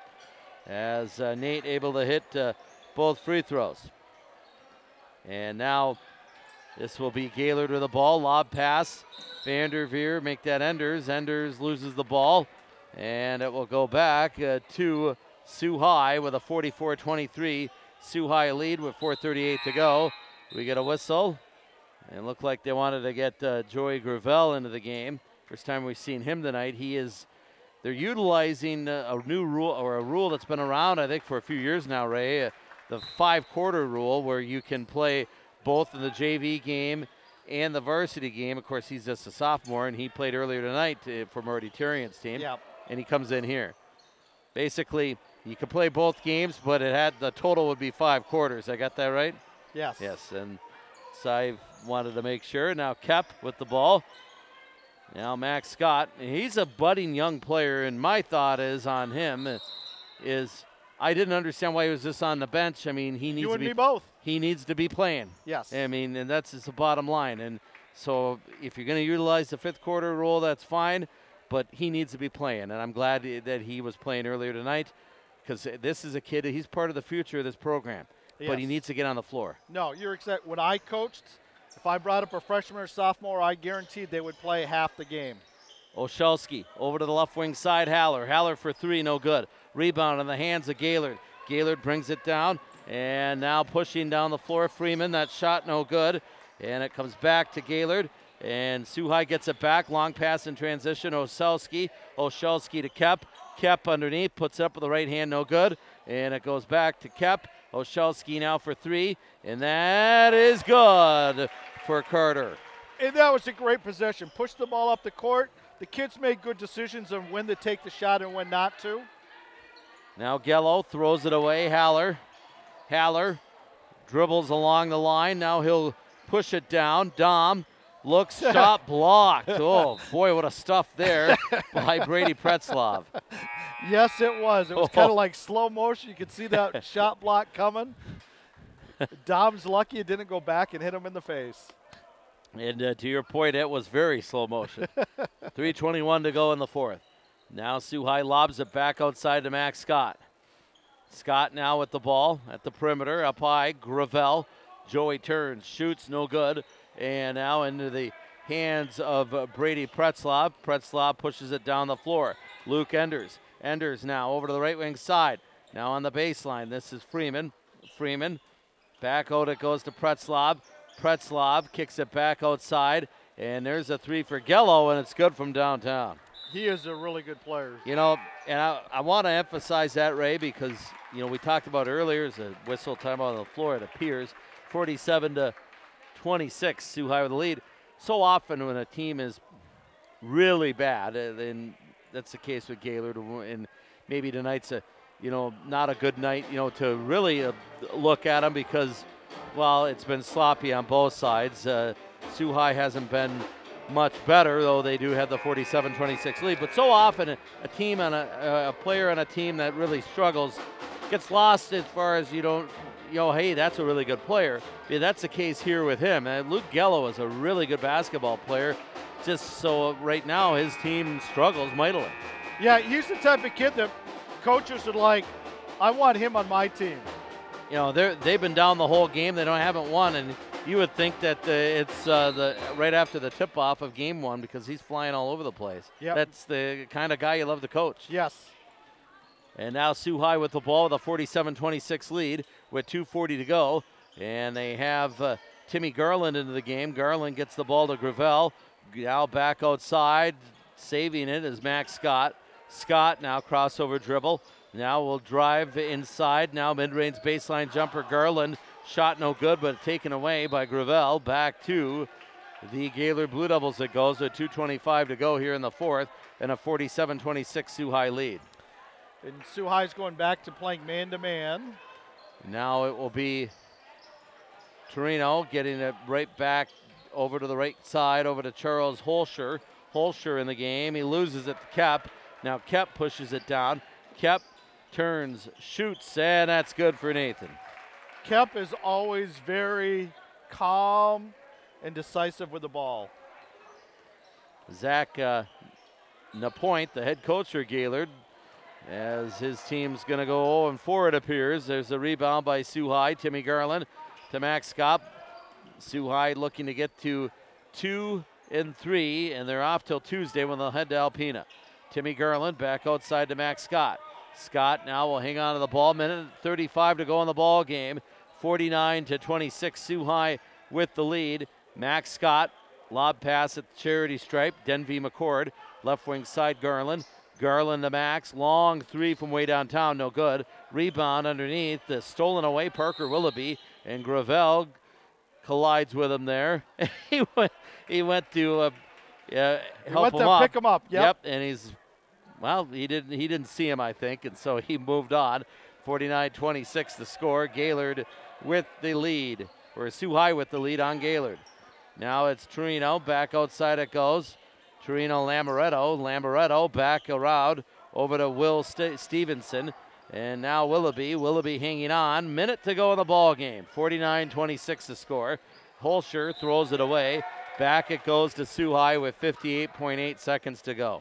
as uh, Nate able to hit uh, both free throws. And now this will be Gaylord with the ball, lob pass. Vanderveer make that Enders. Enders loses the ball, and it will go back uh, to Sioux High with a forty-four twenty-three Sioux High lead with four thirty-eight to go. We get a whistle, and it looked like they wanted to get uh, Joey Gravel into the game. First time we've seen him tonight. He is, they're utilizing uh, a new rule, or a rule that's been around, I think, for a few years now, Ray, uh, the five-quarter rule, where you can play both in the J V game and the varsity game. Of course, he's just a sophomore, and he played earlier tonight uh, for Marty Turian's team, Yep. and he comes in here. Basically, you can play both games, but it had the total would be five quarters. I got that right? Yes. Yes, and so I wanted to make sure. Now Kep with the ball. Now Max Scott. He's a budding young player, and my thought is on him is I didn't understand why he was just on the bench. I mean, he needs You to and be me both. he needs to be playing. Yes. I mean, and that's just the bottom line. And so if you're going to utilize the fifth quarter rule, that's fine, but he needs to be playing. And I'm glad that he was playing earlier tonight, because this is a kid, he's part of the future of this program, Yes. but he needs to get on the floor. No, you're exact. When I coached, if I brought up a freshman or sophomore, I guaranteed they would play half the game. Olszewski over to the left wing side. Haller. Haller for three, no good. Rebound in the hands of Gaylord. Gaylord brings it down, and now pushing down the floor. Freeman, that shot no good, and it comes back to Gaylord, and Sioux High gets it back. Long pass in transition. Olszewski. Olszewski to Kep. Kep underneath, puts it up with the right hand, no good, and it goes back to Kep. Olszewski now for three, and that is good for Carter. And that was a great possession. Pushed the ball up the court, the kids made good decisions on when to take the shot and when not to. Now Gello throws it away. Haller. Haller dribbles along the line. Now he'll push it down. Dom looks, shot blocked. Oh, boy, what a stuff there by Brady Pretzlav. Yes, it was. It was Oh. kind of like slow motion. You could see that shot block coming. Dom's lucky it didn't go back and hit him in the face. And uh, to your point, it was very slow motion. three twenty-one to go in the fourth. Now Sioux High lobs it back outside to Max Scott. Scott now with the ball at the perimeter, up high, Gravel. Joey turns, shoots, no good. And now into the hands of uh, Brady Pretzlav. Pretzlav pushes it down the floor. Luke Enders. Enders now over to the right wing side. Now on the baseline, this is Freeman. Freeman, back out it goes to Pretzlav. Pretzlav kicks it back outside. And there's a three for Gello, and it's good from downtown. He is a really good player. You know, and I, I want to emphasize that, Ray, because, you know, we talked about earlier, as a whistle timeout on the floor, it appears, forty-seven to twenty-six, Sioux High with the lead. So often when a team is really bad, and that's the case with Gaylord, and maybe tonight's a, you know, not a good night, you know, to really uh, look at them because, well, it's been sloppy on both sides. Uh, Sioux High hasn't been much better, though they do have the forty-seven twenty-six lead. But so often a, a team and a, a player on a team that really struggles gets lost as far as you don't, you know, hey, that's a really good player. Yeah, that's the case here with him. And Luke Gello is a really good basketball player. Just so right now his team struggles mightily. Yeah, he's the type of kid that coaches are like, I want him on my team. You know, they're they've been down the whole game. They don't haven't won, and you would think that uh, it's uh, the right after the tip-off of game one because he's flying all over the place. Yep. That's the kind of guy you love to coach. Yes. And now Sioux High with the ball with a forty-seven twenty-six lead with two forty to go. And they have uh, Timmy Garland into the game. Garland gets the ball to Gravel. Now back outside, saving it is Max Scott. Scott now crossover dribble. Now will drive inside. Now mid-range baseline jumper. Garland shot no good, but taken away by Gravel. Back to the Gaylord Blue Devils it goes with two twenty-five to go here in the fourth and a forty-seven twenty-six Sioux High lead. And Sioux High's going back to playing man-to-man. Now it will be Torino getting it right back over to the right side, over to Charles Holscher. Holscher in the game. He loses it to Kep. Now Kep pushes it down. Kep turns, shoots, and that's good for Nathan. Kep is always very calm and decisive with the ball. Zach uh, Napointe, the head coach for Gaylord, as his team's going to go oh and four, it appears. There's a rebound by Sioux High. Timmy Garland to Max Scott. Sioux High looking to get to two and three, and they're off till Tuesday when they'll head to Alpena. Timmy Garland back outside to Max Scott. Scott now will hang on to the ball. Minute thirty-five to go in the ball game. forty-nine to twenty-six, Sioux High with the lead. Max Scott, lob pass at the charity stripe. Denby McCord, left wing side Garland. Garland to Max, long three from way downtown, no good. Rebound underneath, the stolen away Parker Willoughby, and Gravel collides with him there. he went, he went to uh, uh, He help went him to up. pick him up. Yep. Yep, and he's, well, he didn't he didn't see him, I think, and so he moved on. forty-nine twenty-six the score. Gaylord with the lead, or Sioux High with the lead on Gaylord. Now it's Torino, back outside it goes. Torino Lamoretto, Lamoretto back around over to Will St- Stevenson. And now Willoughby, Willoughby hanging on. Minute to go in the ball game. forty-nine twenty-six the score. Holscher throws it away. Back it goes to Sioux High with fifty-eight point eight seconds to go.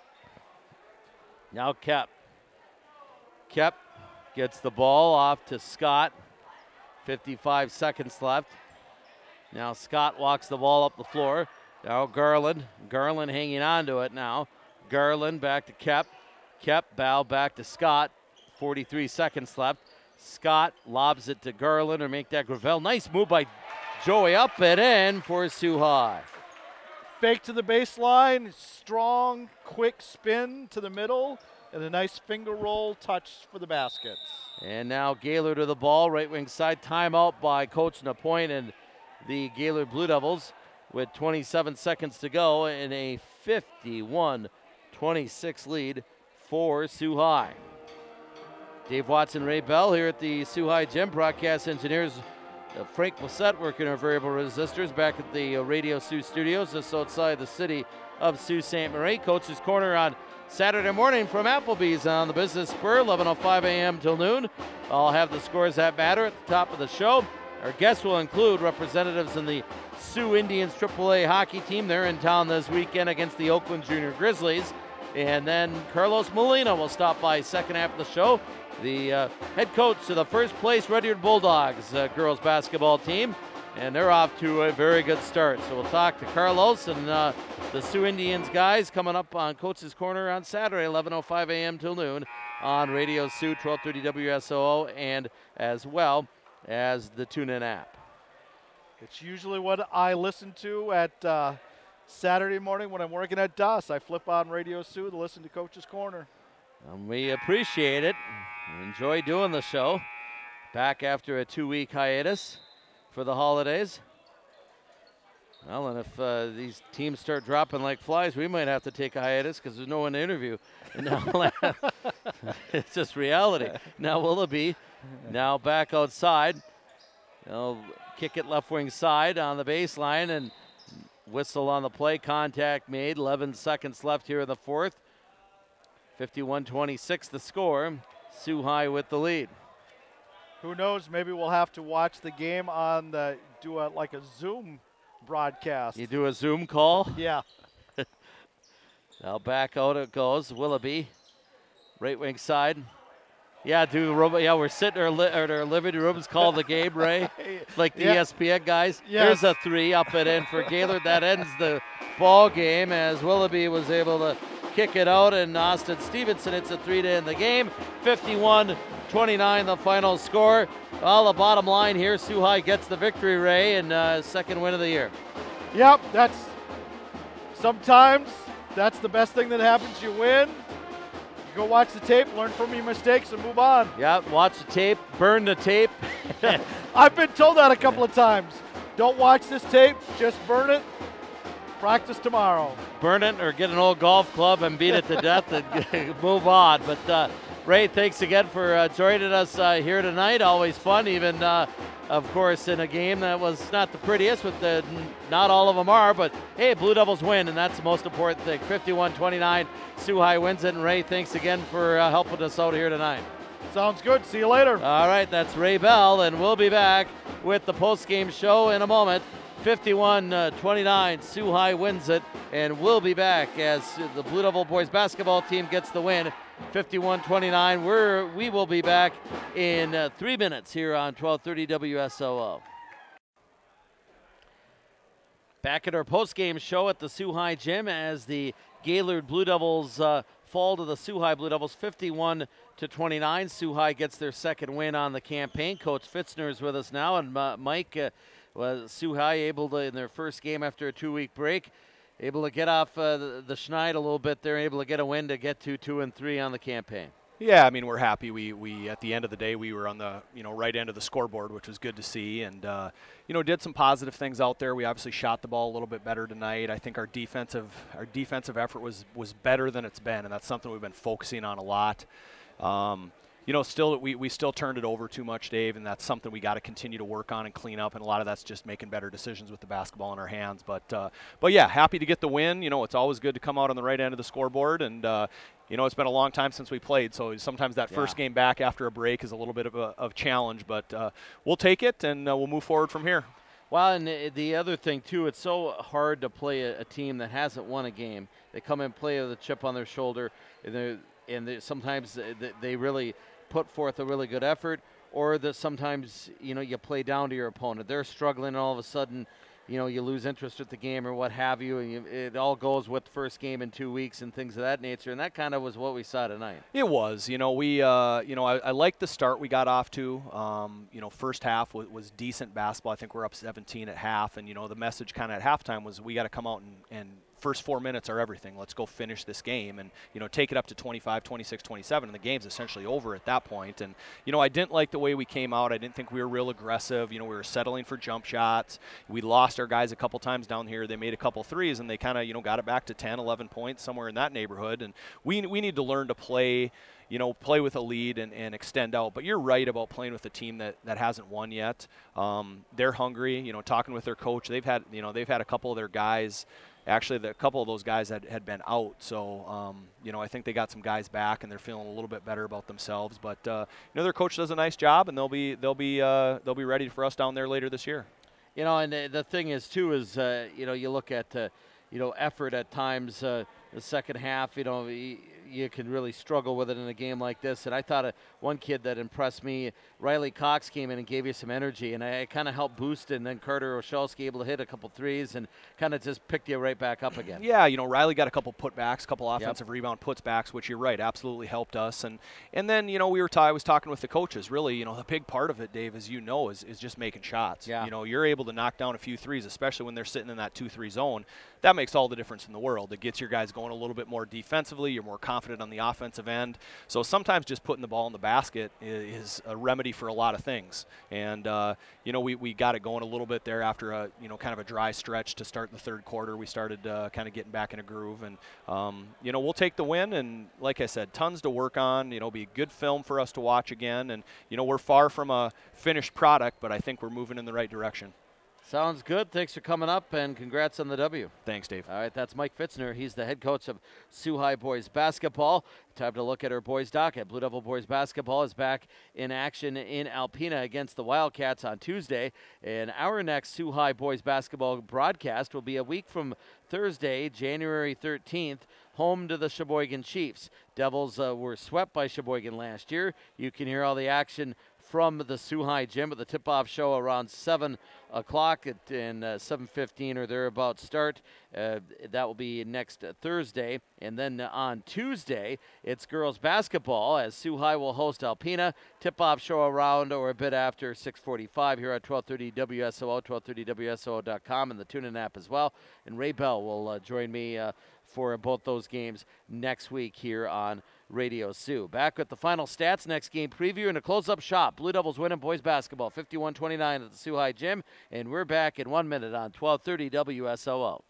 Now Kep. Kep gets the ball off to Scott. fifty-five seconds left. Now Scott walks the ball up the floor. Now Garland. Garland hanging on to it now. Garland back to Kep. Kep bow back to Scott. forty-three seconds left. Scott lobs it to Garland or make that Gravel. Nice move by Joey up and in for Sioux High. Fake to the baseline, strong, quick spin to the middle, and a nice finger roll touch for the basket. And now Gaylord to the ball, right wing side. Timeout by Coach Napointe and the Gaylord Blue Devils with twenty-seven seconds to go in a fifty-one twenty-six lead for Sioux High. Dave Watson, Ray Bell here at the Sioux High Gym. Broadcast engineers uh, Frank Blissett working our variable resistors back at the uh, Radio Sioux studios just outside the city of Sault Ste. Marie. Coach's Corner on Saturday morning from Applebee's on the Business Spur, eleven oh five a.m. till noon. I'll have the scores that matter at the top of the show. Our guests will include representatives in the Sioux Indians triple A hockey team. They're in town this weekend against the Oakland Junior Grizzlies. And then Carlos Molina will stop by second half of the show. The uh, head coach of the first place Red Eared Bulldogs uh, girls basketball team. And they're off to a very good start. So we'll talk to Carlos and uh, the Sioux Indians guys coming up on Coach's Corner on Saturday, eleven oh five a.m. till noon on Radio Sioux, twelve thirty W S O O, and as well as the TuneIn app. It's usually what I listen to at uh, Saturday morning when I'm working at D O S. I flip on Radio Sioux to listen to Coach's Corner. And we appreciate it. We enjoy doing the show. Back after a two-week hiatus for the holidays. Well, and if uh, these teams start dropping like flies, we might have to take a hiatus because there's no one to interview. And now it's just reality. Now Willoughby, now back outside. They'll kick it left wing side on the baseline and whistle on the play. Contact made. eleven seconds left here in the fourth. fifty-one twenty-six the score. Sioux High with the lead. Who knows? Maybe we'll have to watch the game on the do a like a Zoom broadcast. You do a Zoom call? Yeah. Now back out it goes. Willoughby, right wing side. Yeah, do yeah, we're sitting at our, li- at our living rooms, call the game, Ray, like the Yeah. E S P N guys. Yes. Here's a three up and in for Gaylord. That ends the ball game as Willoughby was able to kick it out, and Austin Stevenson hits a three to end the game. fifty-one twenty-nine the final score. Well, the bottom line here, Sioux High gets the victory, Ray, and uh, second win of the year. Yep, that's sometimes that's the best thing that happens. You win. You go watch the tape, learn from your mistakes, and move on. Yeah, watch the tape, burn the tape. I've been told that a couple of times. Don't watch this tape, just burn it. Practice tomorrow. Burn it or get an old golf club and beat it to death and move on. But uh, Ray, thanks again for uh, joining us uh, here tonight. Always fun, even uh, of course in a game that was not the prettiest. With the not all of them are, but hey, Blue Devils win, and that's the most important thing. fifty-one twenty-nine, Sioux High wins it. And Ray, thanks again for uh, helping us out here tonight. Sounds good. See you later. All right, that's Ray Bell, and we'll be back with the post-game show in a moment. fifty-one twenty-nine, Sioux High wins it, and we'll be back as the Blue Devil boys basketball team gets the win. fifty-one twenty-nine. We're we will be back in uh, three minutes here on twelve thirty W S O O. Back at our post-game show at the Sioux High Gym as the Gaylord Blue Devils uh, fall to the Sioux High Blue Devils, fifty-one to twenty-nine. Sioux High gets their second win on the campaign. Coach Fitzner is with us now, and uh, Mike. Uh, Was Sioux High able to, in their first game after a two-week break, able to get off uh, the, the schneid a little bit there, able to get a win to get to two and three on the campaign? Yeah, I mean, we're happy. We, we at the end of the day, we were on the you know right end of the scoreboard, which was good to see, and uh, you know did some positive things out there. We obviously shot the ball a little bit better tonight. I think our defensive our defensive effort was was better than it's been, and that's something we've been focusing on a lot. Um, You know, still we, we still turned it over too much, Dave, and that's something we got to continue to work on and clean up. And a lot of that's just making better decisions with the basketball in our hands. But uh, but yeah, happy to get the win. You know, it's always good to come out on the right end of the scoreboard. And uh, you know, it's been a long time since we played, so sometimes that Yeah. first game back after a break is a little bit of a of challenge. But uh, we'll take it and uh, we'll move forward from here. Well, and the, the other thing too, it's so hard to play a, a team that hasn't won a game. They come and play with a chip on their shoulder, and they and they, sometimes they, they really put forth a really good effort, or that sometimes, you know, you play down to your opponent. They're struggling, and all of a sudden, you know, you lose interest with the game or what have you, and you, it all goes with the first game in two weeks and things of that nature, and that kind of was what we saw tonight. It was, you know, we, uh, you know, I, I liked the start we got off to. Um, you know, first half was, was decent basketball. I think we're up seventeen at half, and you know, the message kind of at halftime was we got to come out and, and first four minutes are everything. Let's go finish this game and, you know, take it up to twenty-five, twenty-six, twenty-seven, and the game's essentially over at that point. And, you know, I didn't like the way we came out. I didn't think we were real aggressive. You know, we were settling for jump shots. We lost our guys a couple times down here. They made a couple threes, and they kind of, you know, got it back to ten, eleven points, somewhere in that neighborhood. And we we need to learn to play, you know, play with a lead and, and extend out. But you're right about playing with a team that, that hasn't won yet. Um, they're hungry. You know, talking with their coach, they've had, you know, they've had a couple of their guys. Actually, the, a couple of those guys had, had been out. So, um, you know, I think they got some guys back, and they're feeling a little bit better about themselves. But, uh, you know, their coach does a nice job, and they'll be they'll be uh, they'll be ready for us down there later this year. You know, and the, the thing is too is uh, you know, you look at uh, you know, effort at times. Uh, the second half, you know, you, you can really struggle with it in a game like this. And I thought uh, one kid that impressed me, Riley Cox, came in and gave you some energy, and I, I kind of helped boost it. And then Carter Oshalski able to hit a couple threes and kind of just picked you right back up again. Yeah, you know, Riley got a couple putbacks, a couple offensive Yep. rebound putbacks, which you're right, absolutely helped us. And and then, you know, we were t- I was talking with the coaches. Really, you know, the big part of it, Dave, as you know, is is just making shots. Yeah. You know, you're able to knock down a few threes, especially when they're sitting in that two three zone. That makes all the difference in the world. It gets your guys going a little bit more defensively. You're more confident on the offensive end. So sometimes just putting the ball in the basket is, is a remedy for a lot of things. And, uh, you know, we, we got it going a little bit there after a, you know, kind of a dry stretch to start the third quarter. We started uh, kind of getting back in a groove. And, um, you know, we'll take the win. And like I said, tons to work on. You know, be good film for us to watch again. And, you know, we're far from a finished product, but I think we're moving in the right direction. Sounds good. Thanks for coming up, and congrats on the W. Thanks, Dave. All right, that's Mike Fitzner. He's the head coach of Sioux High Boys Basketball. Time to look at our boys docket. Blue Devil Boys Basketball is back in action in Alpena against the Wildcats on Tuesday. And our next Sioux High Boys Basketball broadcast will be a week from Thursday, January thirteenth, home to the Sheboygan Chiefs. Devils uh, were swept by Sheboygan last year. You can hear all the action from the Sioux High gym at the tip-off show around seven o'clock at, and uh, seven fifteen or thereabouts start. Uh, that will be next uh, Thursday. And then uh, on Tuesday, it's girls basketball as Sioux High will host Alpena. Tip-off show around or a bit after six forty-five here at twelve thirty W S O O, twelve thirty W S O O dot com, and the TuneIn app as well. And Ray Bell will uh, join me uh, for both those games next week here on Radio Sioux. Back with the final stats, next game preview, and a close-up shot. Blue Devils winning boys basketball fifty-one twenty-nine at the Sioux High gym, and we're back in one minute on twelve thirty W S O O.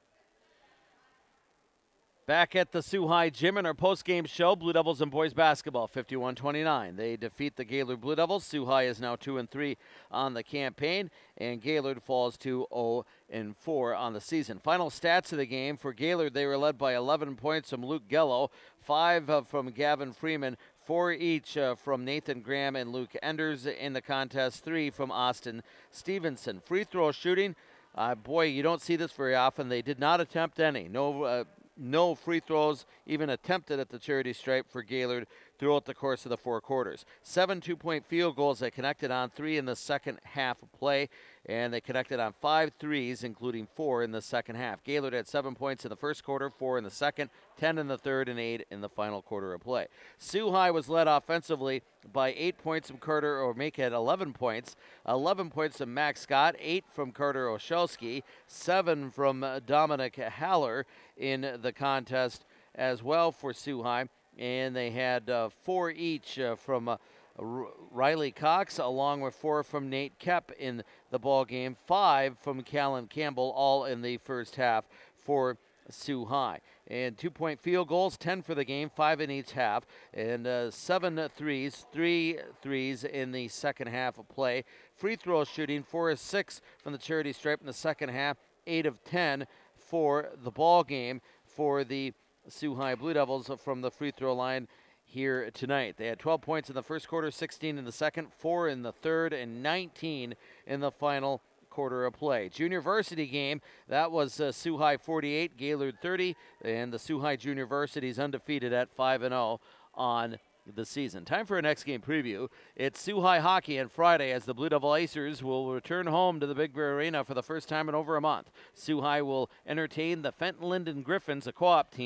Back at the Sioux High gym in our post-game show, Blue Devils and boys basketball fifty-one twenty-nine. They defeat the Gaylord Blue Devils. Sioux High is now two and three on the campaign, and Gaylord falls to oh and four on the season. Final stats of the game for Gaylord: they were led by eleven points from Luke Gello, five uh, from Gavin Freeman, four each uh, from Nathan Graham and Luke Enders in the contest, three from Austin Stevenson. Free throw shooting, uh, boy, you don't see this very often. They did not attempt any. No. Uh, No free throws even attempted at the charity stripe for Gaylord throughout the course of the four quarters. Seven two-point field goals. They connected on three in the second half of play, and they connected on five threes, including four in the second half. Gaylord had seven points in the first quarter, four in the second, ten in the third, and eight in the final quarter of play. Sioux High was led offensively by eight points from Carter, or make it eleven points. eleven points from Max Scott, eight from Carter Oshalski, seven from Dominic Haller in the contest as well for Sioux High. And they had uh, four each uh, from uh, R- Riley Cox, along with four from Nate Kep in the ball game, five from Callan Campbell, all in the first half for Sioux High. And two-point field goals, ten for the game, five in each half, and uh, seven threes, three threes in the second half of play. Free throw shooting, four of six from the charity stripe in the second half, eight of ten for the ball game for the Sioux High Blue Devils from the free throw line here tonight. They had twelve points in the first quarter, sixteen in the second, four in the third, and nineteen in the final quarter of play. Junior varsity game, that was uh, Sioux High forty-eight, Gaylord thirty, and the Sioux High Junior Varsity is undefeated at five and oh on the season. Time for a next game preview. It's Sioux High hockey on Friday as the Blue Devil Acers will return home to the Big Bear Arena for the first time in over a month. Sioux High will entertain the Fenton Linden Griffins, a co-op team,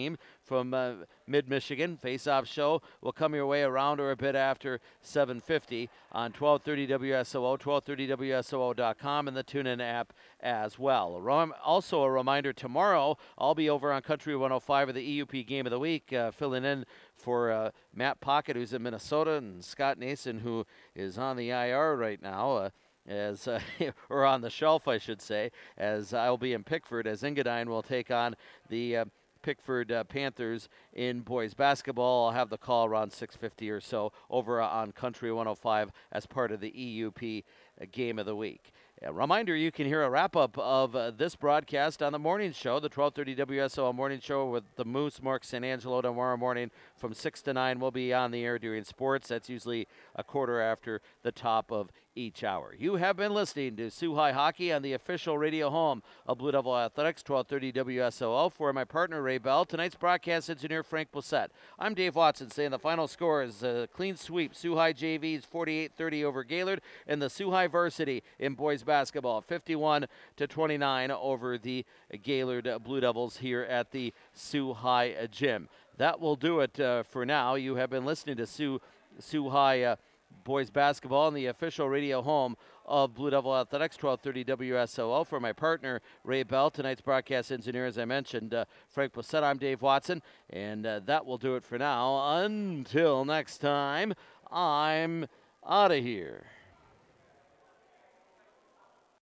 from uh, mid-Michigan. Face-off show will come your way around or a bit after seven fifty on twelve thirty W S O O, twelve thirty W S O O dot com, and the TuneIn app as well. Also a reminder, tomorrow I'll be over on Country one oh five of the E U P Game of the Week, uh, filling in for uh, Matt Pocket, who's in Minnesota, and Scott Nason, who is on the I R right now. Uh, as uh, or on the shelf, I should say, as I'll be in Pickford, as Engadine will take on the uh, Pickford uh, Panthers in boys basketball. I'll have the call around six fifty or so over on Country one oh five as part of the E U P uh, Game of the Week. A reminder, you can hear a wrap-up of uh, this broadcast on the morning show, the twelve thirty W S O O morning show with the Moose, Mark San Angelo, tomorrow morning from six to nine. We'll be on the air doing sports. That's usually a quarter after the top of each hour. You have been listening to Sioux High Hockey on the official radio home of Blue Devil Athletics, twelve thirty W S O O. For my partner, Ray Bell, tonight's broadcast engineer, Frank Blissett. I'm Dave Watson, saying the final score is a clean sweep. Sioux High J V's forty-eight thirty over Gaylord, and the Sioux High Varsity in boys basketball, fifty-one to twenty-nine over the Gaylord Blue Devils here at the Sioux High Gym. That will do it uh, for now. You have been listening to Sioux, Sioux High uh, boys basketball on the official radio home of Blue Devil Athletics, twelve thirty W S O O. For my partner, Ray Bell, tonight's broadcast engineer, as I mentioned, uh, Frank Blissett, I'm Dave Watson, and uh, that will do it for now. Until next time, I'm out of here.